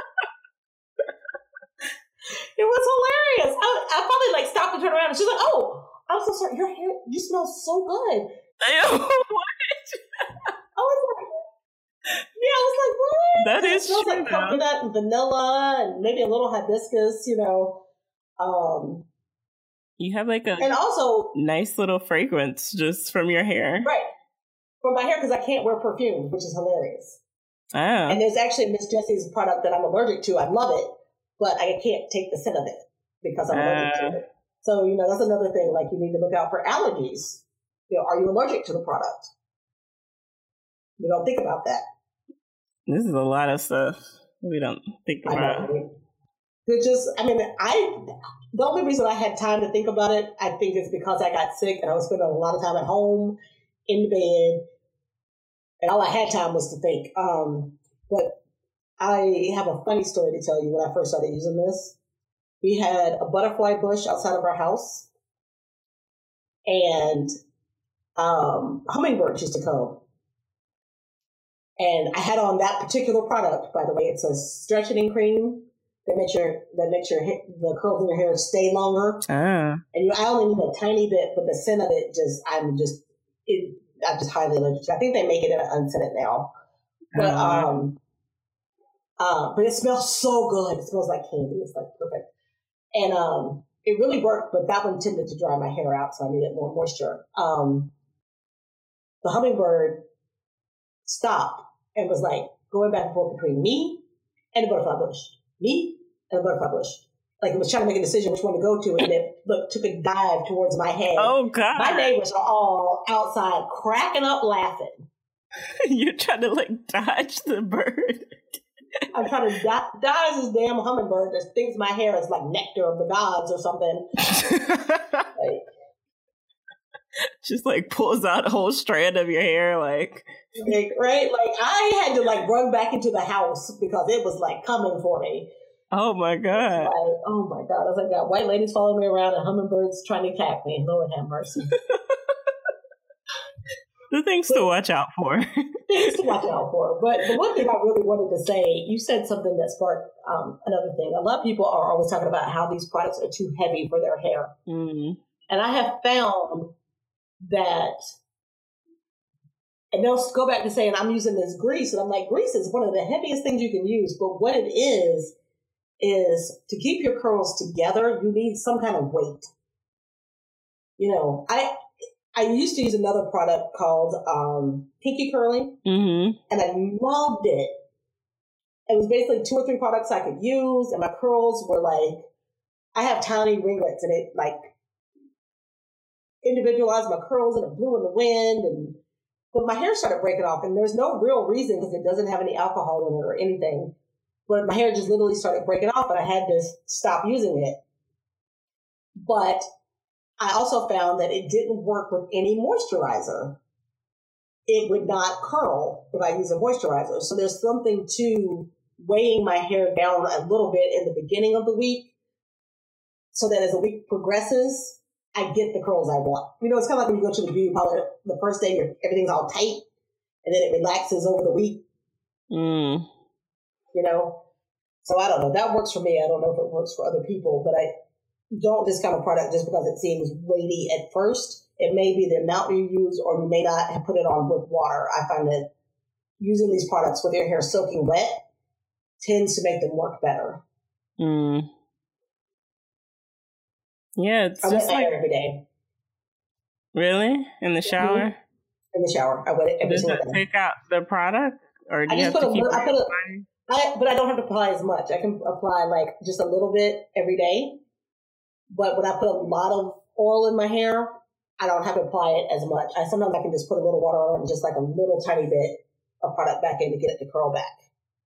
It was hilarious. I finally like stopped and turned around and she's like, oh, I'm so sorry. Your hair, you smell so good. What? I was like, what? That is true. It smells like coconut and vanilla and maybe a little hibiscus, You have like and also nice little fragrance just from your hair. Right. From my hair, because I can't wear perfume, which is hilarious. Oh. And there's actually Miss Jessie's product that I'm allergic to. I love it, but I can't take the scent of it because I'm allergic to it. So, that's another thing. Like, you need to look out for allergies. Are you allergic to the product? We don't think about that. This is a lot of stuff we don't think about. The only reason I had time to think about it, I think, is because I got sick and I was spending a lot of time at home in bed. And all I had time was to think. But I have a funny story to tell you when I first started using this. We had a butterfly bush outside of our house. And hummingbirds used to come. And I had on that particular product, by the way. It's a stretching cream that makes the curls in your hair stay longer. And I only need a tiny bit, but the scent of it I'm just highly allergic to. I think they make it unscented now. But it smells so good. It smells like candy. It's like perfect. And it really worked, but that one tended to dry my hair out, so I needed more moisture. The hummingbird stopped and was like going back and forth between me and the butterfly bush. Me and the butterfly bush. Like it was trying to make a decision which one to go to, and it took a dive towards my head. Oh, God. My neighbors are all outside cracking up laughing. You're trying to like dodge the bird. I'm trying to dodge this damn hummingbird that thinks my hair is like nectar of the gods or something. Just like pulls out a whole strand of your hair, like right? Like I had to like run back into the house because it was like coming for me. Oh my God. Like, oh my God. I was like, got white ladies following me around and hummingbirds trying to attack me. Lord have mercy. The things to watch out for. Things to watch out for. But the one thing I really wanted to say, you said something that sparked another thing. A lot of people are always talking about how these products are too heavy for their hair. Mm-hmm. And I have found that, and they'll go back to saying, I'm using this grease. And I'm like, grease is one of the heaviest things you can use. But what it is to keep your curls together, you need some kind of weight. I used to use another product called Pinky Curling, mm-hmm. and I loved it. It was basically 2 or 3 products I could use, and my curls were like, I have tiny ringlets, and it like individualized my curls, and it blew in the wind, but my hair started breaking off, and there's no real reason because it doesn't have any alcohol in it or anything. but my hair just literally started breaking off and I had to stop using it. But I also found that it didn't work with any moisturizer. It would not curl if I use a moisturizer. So there's something to weighing my hair down a little bit in the beginning of the week so that as the week progresses, I get the curls I want. You know, it's kind of like when you go to the beauty parlor, the first day everything's all tight and then it relaxes over the week. You know? So I don't know. That works for me. I don't know if it works for other people, but I don't discount a product just because it seems weighty at first. It may be the amount you use, or you may not have put it on with water. I find that using these products with your hair soaking wet tends to make them work better. Yeah, it's I just wet my like hair every day. Really? In the shower? In the shower, I wet it every Does single it day. take out the product, or do I you just have put to keep but I don't have to apply as much. I can apply like just a little bit every day. But when I put a lot of oil in my hair, I don't have to apply it as much. Sometimes I can just put a little water on it and just like a little tiny bit of product back in to get it to curl back.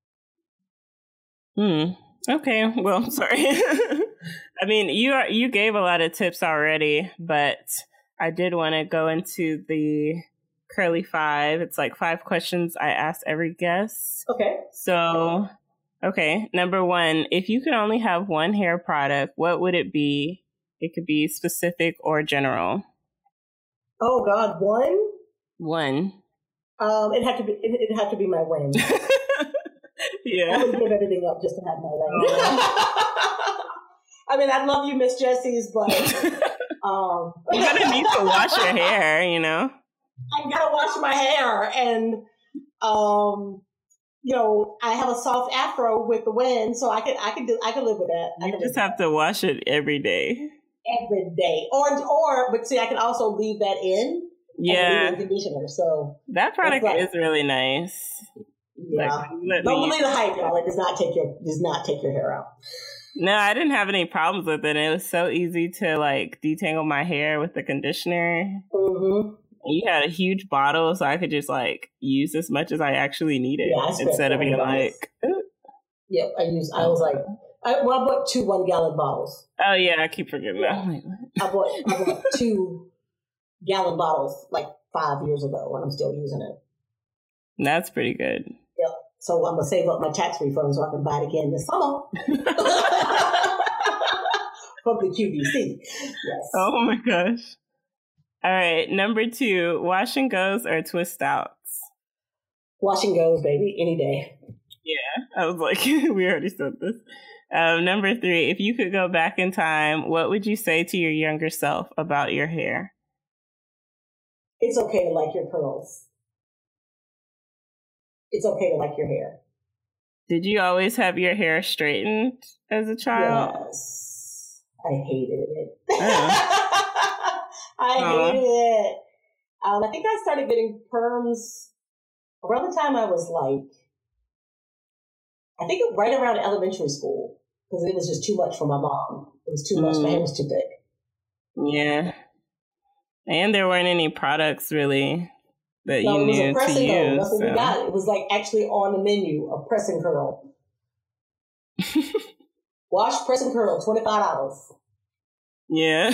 Okay. Well, sorry. I mean, you gave a lot of tips already, but I did want to go into the Curly 5. It's like 5 questions I ask every guest. Okay. So, okay. Number 1, if you could only have one hair product, what would it be? It could be specific or general. Oh God, one? It'd have to be my wing. Yeah. I would give everything up just to have my wing. I mean, I love you, Miss Jessie's, but you're gonna need to wash your hair, you know. I gotta wash my hair, and you know, I have a soft afro with the wind, so I could live with that. You just have to wash it every day. Every day, but see, I can also leave that in. Yeah, and conditioner. So that product is really nice. Yeah, don't believe the hype, y'all. It does not take your hair out. No, I didn't have any problems with it. It was so easy to like detangle my hair with the conditioner. Mm-hmm. You had a huge bottle, so I could just like use as much as I actually needed instead of being like. Yep, I bought 2 1-gallon bottles. Oh yeah, I keep forgetting that. I bought 2 gallon bottles like 5 years ago, and I'm still using it. That's pretty good. Yep. So I'm gonna save up my tax refund so I can buy it again this summer. From the QVC. Yes. Oh my gosh. All right, number 2, wash and goes or twist outs? Wash and goes, baby, any day. Yeah, I was like, we already said this. Number 3, if you could go back in time, what would you say to your younger self about your hair? It's okay to like your curls. It's okay to like your hair. Did you always have your hair straightened as a child? Yes. I hated it. Oh. I hated it. I think I started getting perms around the time I was like, I think right around elementary school, because it was just too much for my mom. It was too much. My hair was too thick. Yeah. And there weren't any products really that you knew to use. That's what we got. It was like actually on the menu, a press and curl. Wash, press and curl, $25. Yeah.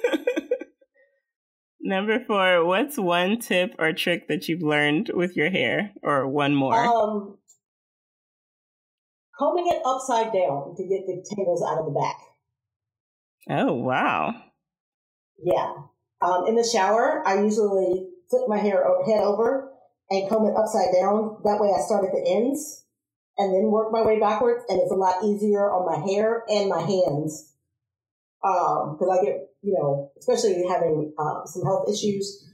Number 4, what's one tip or trick that you've learned with your hair, or one more? Combing it upside down to get the tangles out of the back. Oh, wow. Yeah. In the shower, I usually flip my hair head over and comb it upside down. That way I start at the ends and then work my way backwards, and it's a lot easier on my hair and my hands. Because I get, especially having some health issues,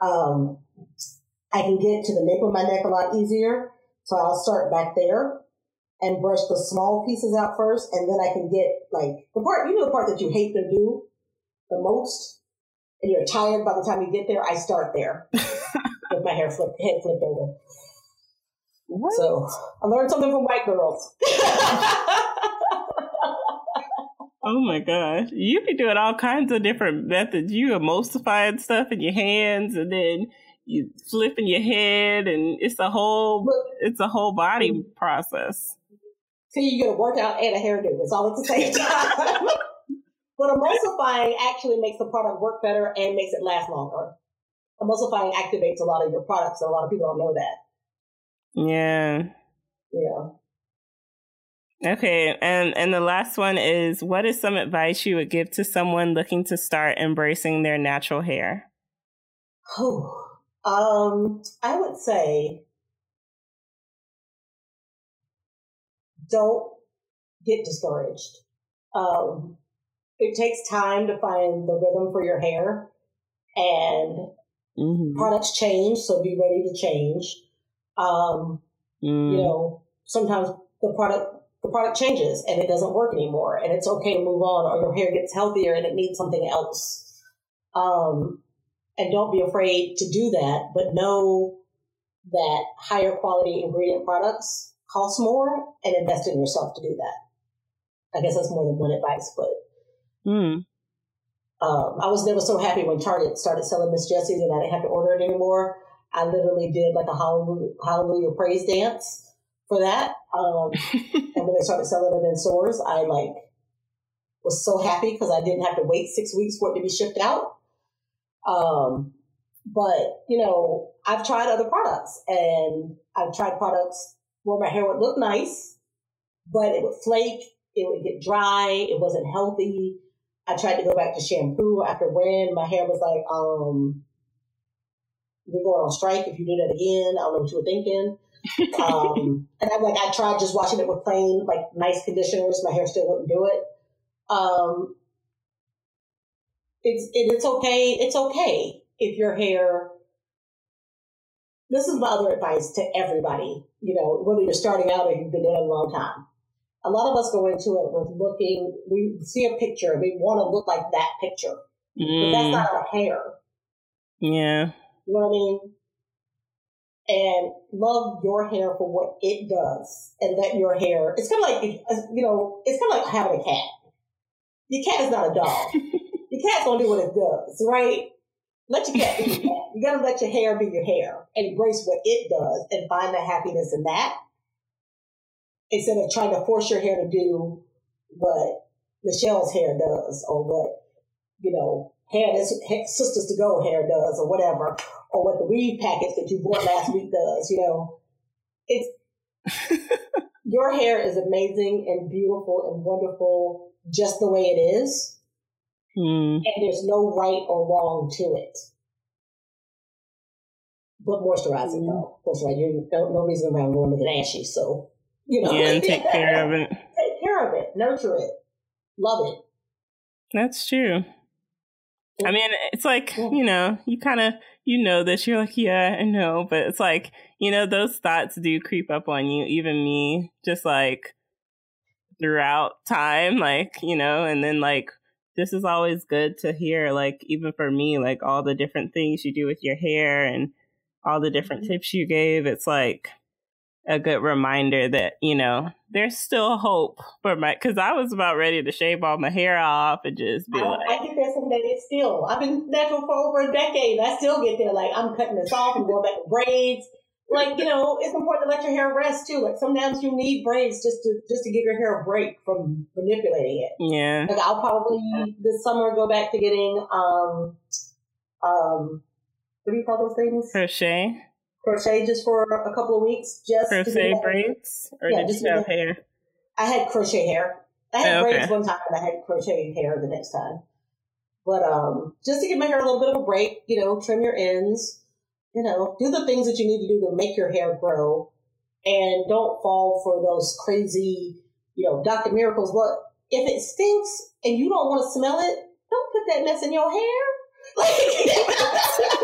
I can get to the nape of my neck a lot easier. So I'll start back there and brush the small pieces out first, and then I can get like the part that you hate to do the most, and you're tired by the time you get there. I start there with my head flipped over. What? So I learned something from white girls. Oh my gosh. You be doing all kinds of different methods. You emulsifying stuff in your hands, and then you flipping your head, and it's a whole body process. So you get a workout and a hairdo. It's all at the same time. But emulsifying actually makes the product work better and makes it last longer. Emulsifying activates a lot of your products, and a lot of people don't know that. Yeah. Yeah. Okay, and the last one is, what is some advice you would give to someone looking to start embracing their natural hair? I would say don't get discouraged. It takes time to find the rhythm for your hair, and products change, so be ready to change. You know, sometimes the product changes and it doesn't work anymore, and it's okay to move on, or your hair gets healthier and it needs something else. And don't be afraid to do that, but know that higher quality ingredient products cost more, and invest in yourself to do that. I guess that's more than one advice, but I was never so happy when Target started selling Miss Jessie's and I didn't have to order it anymore. I literally did like a hallelujah praise dance for that. And when they started selling it in stores, I was so happy because I didn't have to wait 6 weeks for it to be shipped out. But you know, I've tried other products, and I've tried products where my hair would look nice, but it would flake, it would get dry, it wasn't healthy. I tried to go back to shampoo after wearing, my hair was like, we're going on strike if you do that again. I don't know what you were thinking. And I tried just washing it with plain, nice conditioners. My hair still wouldn't do it. It's okay. It's okay if your hair, this is my other advice to everybody, you know, whether you're starting out or you've been doing it a long time. A lot of us go into it with we see a picture, we want to look like that picture. But that's not our hair. Yeah. You know what I mean? And love your hair for what it does, and let your hair, it's kind of like, you know, it's kind of like having a cat. Your cat is not a dog. Your cat's going to do what it does, right? Let your cat be your cat. You got to let your hair be your hair and embrace what it does and find the happiness in that, instead of trying to force your hair to do what Michelle's hair does, or what, you know, Sisters to Go hair does, or whatever, or what the weave packets that you bought last week does. You know, it's your hair is amazing and beautiful and wonderful just the way it is. And there's no right or wrong to it. But moisturize it, though. Moisturize. No reason around going with an ashy. So, you know. Yeah, and take care of it. Take care of it. Nurture it. Love it. That's true. I mean, it's like, you know, you kind of, you know this. You're like, yeah, I know. But it's like, you know, those thoughts do creep up on you. Even me, just like throughout time, like, you know, and then like, this is always good to hear, like, even for me, like all the different things you do with your hair and all the different tips you gave. It's like a good reminder that, you know, there's still hope for because I was about ready to shave all my hair off and just be I get there some days still. I've been natural for over a decade, and I still get there. Like, I'm cutting this off and going back to braids. Like, you know, it's important to let your hair rest too. Like, sometimes you need braids just to give your hair a break from manipulating it. Yeah. Like, I'll probably this summer go back to getting what do you call those things? Crochet just for a couple of weeks. Just crochet braids? Or did you have hair? I had crochet hair. I had braids one time, and I had crochet hair the next time. But just to give my hair a little bit of a break, you know, trim your ends, you know, do the things that you need to do to make your hair grow, and don't fall for those crazy, you know, Dr. Miracles. What if it stinks and you don't want to smell it? Don't put that mess in your hair. Like,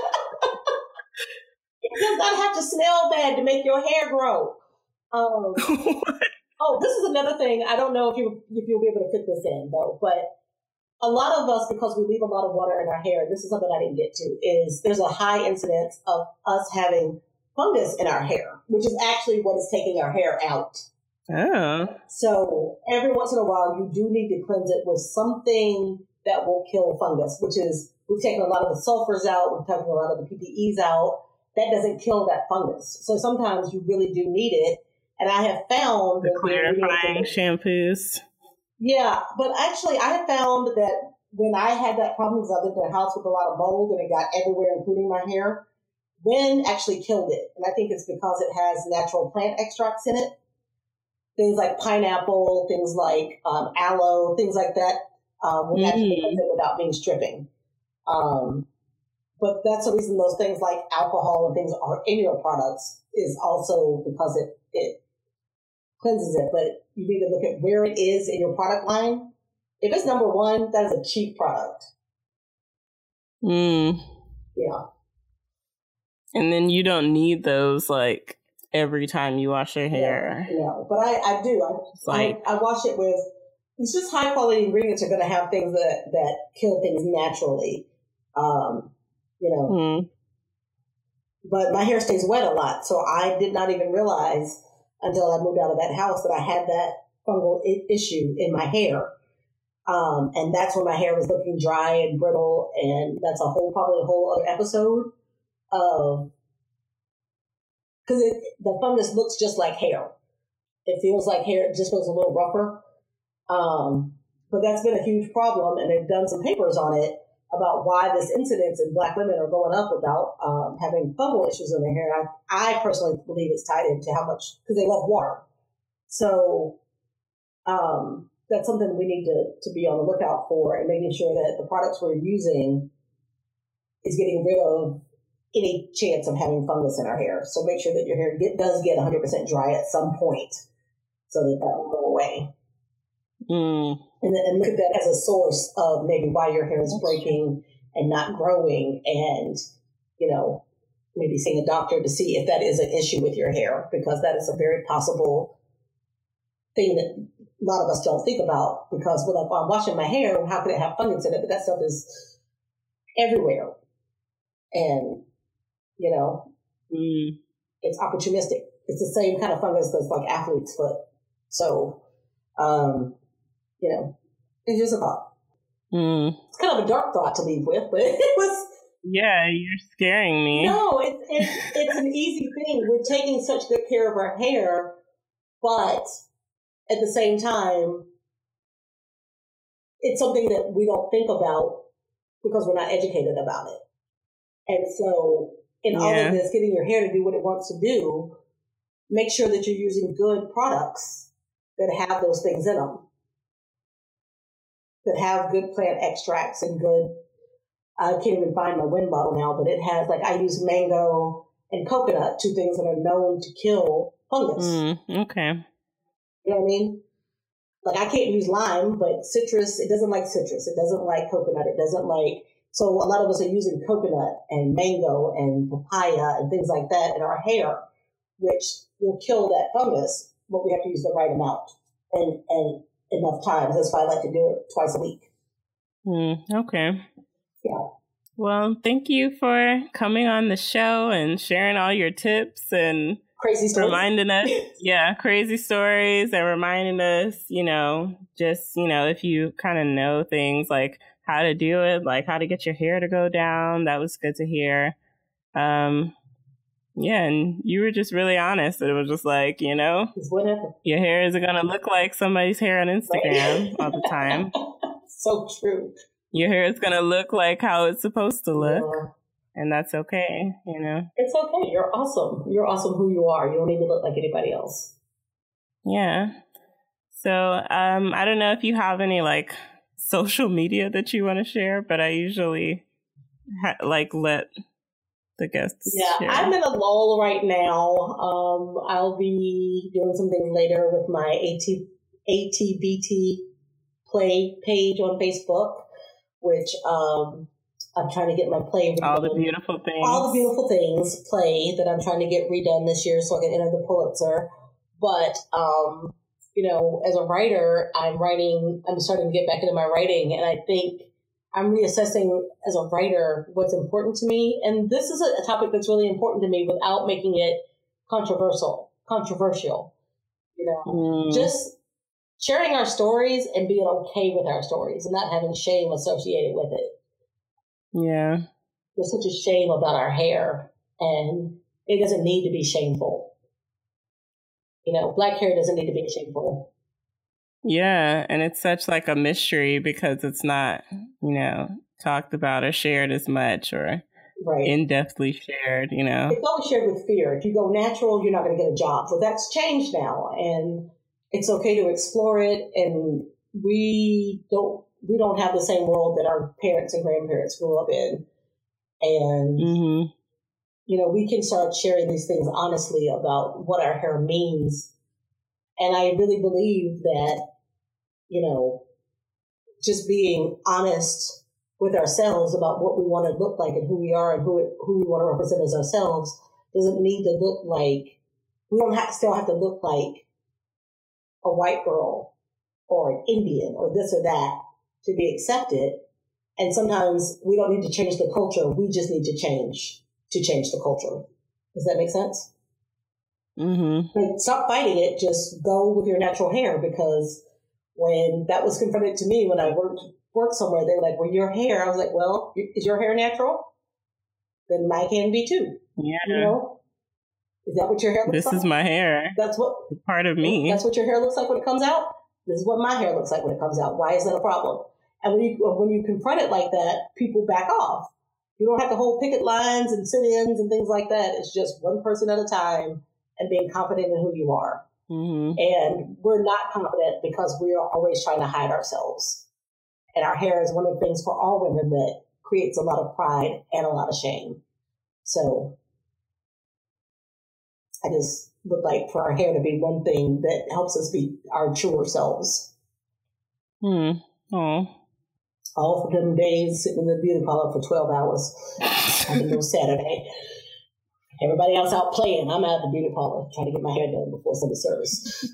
it does not have to smell bad to make your hair grow. Oh, this is another thing. I don't know if you'll be able to fit this in though, but a lot of us, because we leave a lot of water in our hair, this is something I didn't get to, is there's a high incidence of us having fungus in our hair, which is actually what is taking our hair out. Oh. So every once in a while, you do need to cleanse it with something that will kill fungus, which is, we've taken a lot of the sulfurs out, we've taken a lot of the PPEs out. That doesn't kill that fungus. So sometimes you really do need it. And I have found the clarifying shampoos. Yeah, but actually I have found that when I had that problem, because I lived in a house with a lot of mold and it got everywhere, including my hair, Wen actually killed it. And I think it's because it has natural plant extracts in it. Things like pineapple, things like aloe, things like that, will naturally cleanse it without being stripping. But that's the reason those things like alcohol and things are in your products, is also because it cleanses it. But you need to look at where it is in your product line. If it's number one, that is a cheap product. Yeah. And then you don't need those like every time you wash your hair. No, but I do. I wash it with, it's just high quality ingredients are going to have things that kill things naturally. But my hair stays wet a lot. So I did not even realize until I moved out of that house that I had that fungal issue in my hair. And that's when my hair was looking dry and brittle. And that's probably a whole other episode of, because the fungus looks just like hair. It feels like hair, it just feels a little rougher. But that's been a huge problem. And they've done some papers on it about why this incidence in Black women are going up about having fungal issues in their hair. I personally believe it's tied into how much, because they love water. So that's something we need to be on the lookout for, and making sure that the products we're using is getting rid of any chance of having fungus in our hair. So make sure that your hair does get 100% dry at some point so that will go away. And look at that as a source of maybe why your hair is breaking and not growing, and, maybe seeing a doctor to see if that is an issue with your hair, because that is a very possible thing that a lot of us don't think about, because we're like, well, I'm washing my hair, how could it have fungus in it? But that stuff is everywhere. And, it's opportunistic. It's the same kind of fungus that's like athlete's foot. So, it's just a thought. It's kind of a dark thought to leave with, but it was. Yeah, you're scaring me. No, it's an easy thing. We're taking such good care of our hair, but at the same time, it's something that we don't think about because we're not educated about it. And so in all of this, getting your hair to do what it wants to do, make sure that you're using good products that have those things in them, that have good plant extracts and good, I can't even find my Wen bottle now, but it has, I use mango and coconut, two things that are known to kill fungus. Okay. You know what I mean? I can't use lime, but citrus, it doesn't like citrus. It doesn't like coconut. It doesn't like, so a lot of us are using coconut and mango and papaya and things like that in our hair, which will kill that fungus, but we have to use the right amount and enough times. That's why I like to do it twice a week. Okay. Yeah. Well, thank you for coming on the show and sharing all your tips and crazy stories. Reminding us, crazy stories, and reminding us, if you kind of know things like how to do it, like how to get your hair to go down. That was good to hear. And you were just really honest. It was just like, your hair isn't going to look like somebody's hair on Instagram all the time. So true. Your hair is going to look like how it's supposed to look. Yeah. And that's okay, It's okay. You're awesome. You're awesome who you are. You don't need to look like anybody else. Yeah. So I don't know if you have any social media that you want to share, but I usually let the guests share. I'm in a lull right now. I'll be doing some things later with my ATBT play page on Facebook, which I'm trying to get my play redone. All the beautiful things play that I'm trying to get redone this year so I can enter the Pulitzer. But, as a writer, I'm starting to get back into my writing, and I think I'm reassessing as a writer what's important to me. And this is a topic that's really important to me without making it controversial, just sharing our stories and being okay with our stories and not having shame associated with it. Yeah. There's such a shame about our hair, and it doesn't need to be shameful. Black hair doesn't need to be shameful. Yeah, and it's such like a mystery because it's not, talked about or shared as much or in-depthly shared, It's always shared with fear. If you go natural, you're not going to get a job. So that's changed now, and it's okay to explore it. And we don't have the same world that our parents and grandparents grew up in. And, we can start sharing these things honestly about what our hair means. And I really believe that, just being honest with ourselves about what we want to look like and who we are and who we want to represent as ourselves doesn't need to look like, we don't still have to look like a white girl or an Indian or this or that to be accepted. And sometimes we don't need to change the culture. We just need to change the culture. Does that make sense? Like, stop fighting it. Just go with your natural hair, because when that was confronted to me when I worked somewhere, they were like, well, your hair. I was like, well, is your hair natural? Then mine can be too. Yeah. Is that what your hair looks like? This is my hair. That's what part of me. That's what your hair looks like when it comes out. This is what my hair looks like when it comes out. Why is that a problem? And when you confront it like that, people back off. You don't have to hold picket lines and sit-ins and things like that. It's just one person at a time and being confident in who you are. And we're not confident because we are always trying to hide ourselves. And our hair is one of the things for all women that creates a lot of pride and a lot of shame. So I just would like for our hair to be one thing that helps us be our truer selves. All for them days sitting in the beauty parlor for 12 hours on a Saturday. Everybody else out playing. I'm out at the beauty parlor trying to get my hair done before Sunday service.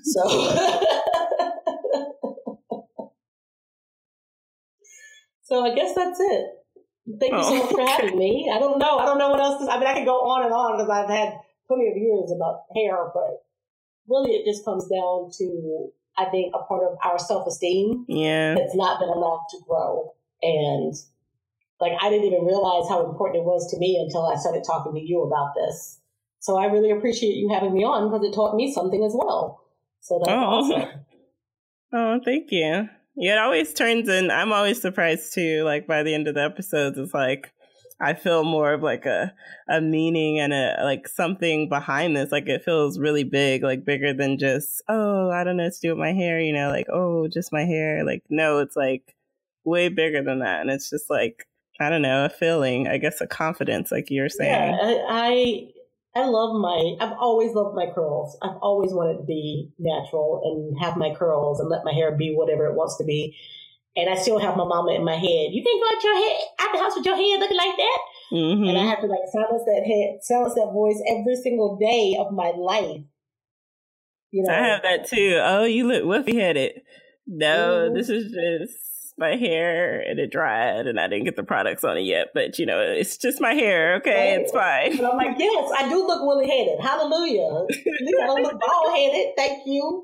So I guess that's it. Thank you so much for having me. I don't know what else I could go on and on because I've had plenty of years about hair, but really it just comes down to, I think, a part of our self-esteem that's not been allowed to grow. And I didn't even realize how important it was to me until I started talking to you about this. So I really appreciate you having me on because it taught me something as well. So that's awesome. Oh, thank you. Yeah, it always turns in. I'm always surprised too. By the end of the episodes, it's I feel more of a meaning and a something behind this. It feels really big, bigger than just, I don't know what to do with my hair, just my hair. No, it's way bigger than that. And it's just I don't know, a feeling, I guess a confidence, like you were saying. Yeah, I've always loved my curls. I've always wanted to be natural and have my curls and let my hair be whatever it wants to be. And I still have my mama in my head. You can't go out the house with your hair looking like that. And I have to silence that voice every single day of my life. I have that too. Oh, you look woofy headed. No, this is just my hair and it dried and I didn't get the products on it yet, but it's just my hair. Okay, it's fine. And I'm like, yes, I do look woolly headed. Hallelujah. At least I don't look bald headed. Thank you.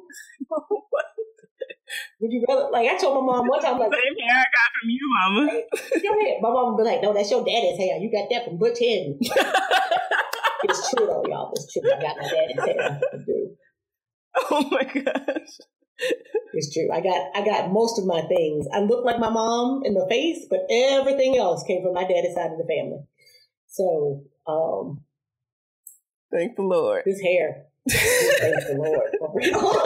Would you rather, I told my mom one time, same hair I got from you, Mama. Your hair. My mom would be like, no, that's your daddy's hair. You got that from Butch Henry. It's true though, y'all. It's true. I got my daddy's hair. I do. Oh my gosh. It's true. I got most of my things. I look like my mom in the face, but everything else came from my daddy's side of the family. So, thank the Lord. This hair. Thank the Lord. For real.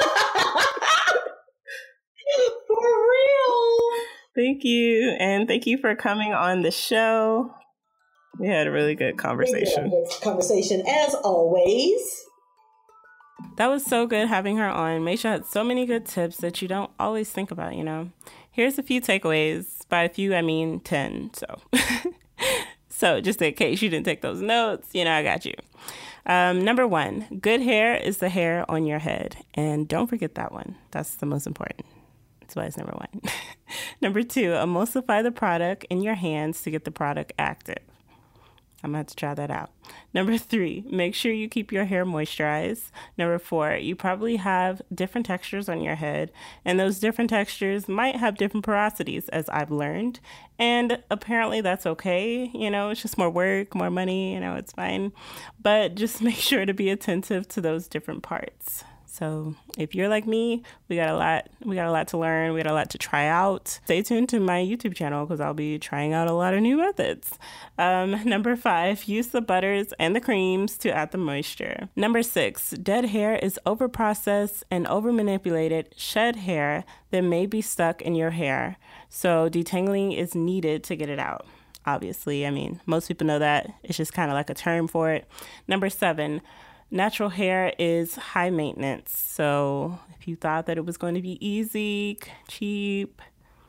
For real. Thank you. And thank you for coming on the show. We had a really good conversation. As always. That was so good having her on. Maisha had so many good tips that you don't always think about, Here's a few takeaways. By a few, I mean 10. So just in case you didn't take those notes, I got you. Number 1, good hair is the hair on your head. And don't forget that one. That's the most important. That's why it's number 1. Number 2, emulsify the product in your hands to get the product active. I'm going to have to try that out. Number 3, make sure you keep your hair moisturized. Number 4, you probably have different textures on your head, and those different textures might have different porosities, as I've learned. And apparently that's okay. It's just more work, more money, it's fine. But just make sure to be attentive to those different parts. So if you're like me, we got a lot to learn. We got a lot to try out. Stay tuned to my YouTube channel because I'll be trying out a lot of new methods. Number 5, use the butters and the creams to add the moisture. Number 6, dead hair is over-processed and over-manipulated shed hair that may be stuck in your hair. So detangling is needed to get it out. Obviously, I mean, most people know that. It's just kind of like a term for it. Number 7, natural hair is high maintenance. So if you thought that it was going to be easy, cheap,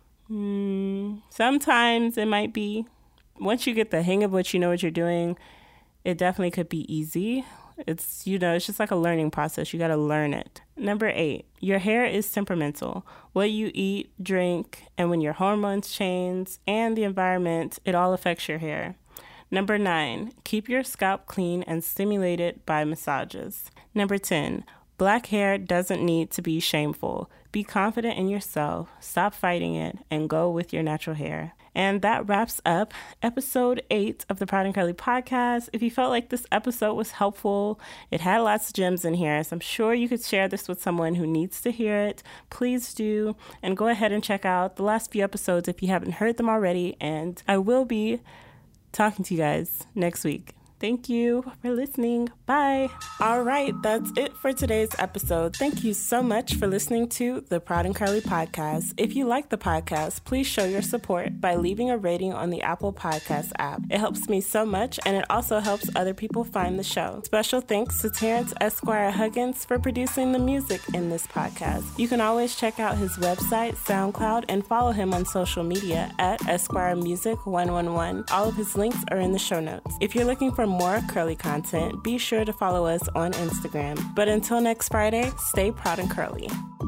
sometimes it might be. Once you get the hang of what you're doing, it definitely could be easy. It's just like a learning process. You got to learn it. Number 8, your hair is temperamental. What you eat, drink, and when your hormones change and the environment, it all affects your hair. Number 9, keep your scalp clean and stimulated by massages. Number 10, black hair doesn't need to be shameful. Be confident in yourself, stop fighting it, and go with your natural hair. And that wraps up episode 8 of the Proud and Curly podcast. If you felt like this episode was helpful, it had lots of gems in here, so I'm sure you could share this with someone who needs to hear it. Please do, and go ahead and check out the last few episodes if you haven't heard them already, and I will be talking to you guys next week. Thank you for listening. Bye. All right, that's it for today's episode. Thank you so much for listening to the Proud and Curly podcast. If you like the podcast, please show your support by leaving a rating on the Apple Podcast app. It helps me so much, and it also helps other people find the show. Special thanks to Terrence Esquire Huggins for producing the music in this podcast. You can always check out his website, SoundCloud, and follow him on social media at Esquire Music 111. All of his links are in the show notes. If you're looking for more curly content, be sure to follow us on Instagram. But until next Friday, stay proud and curly.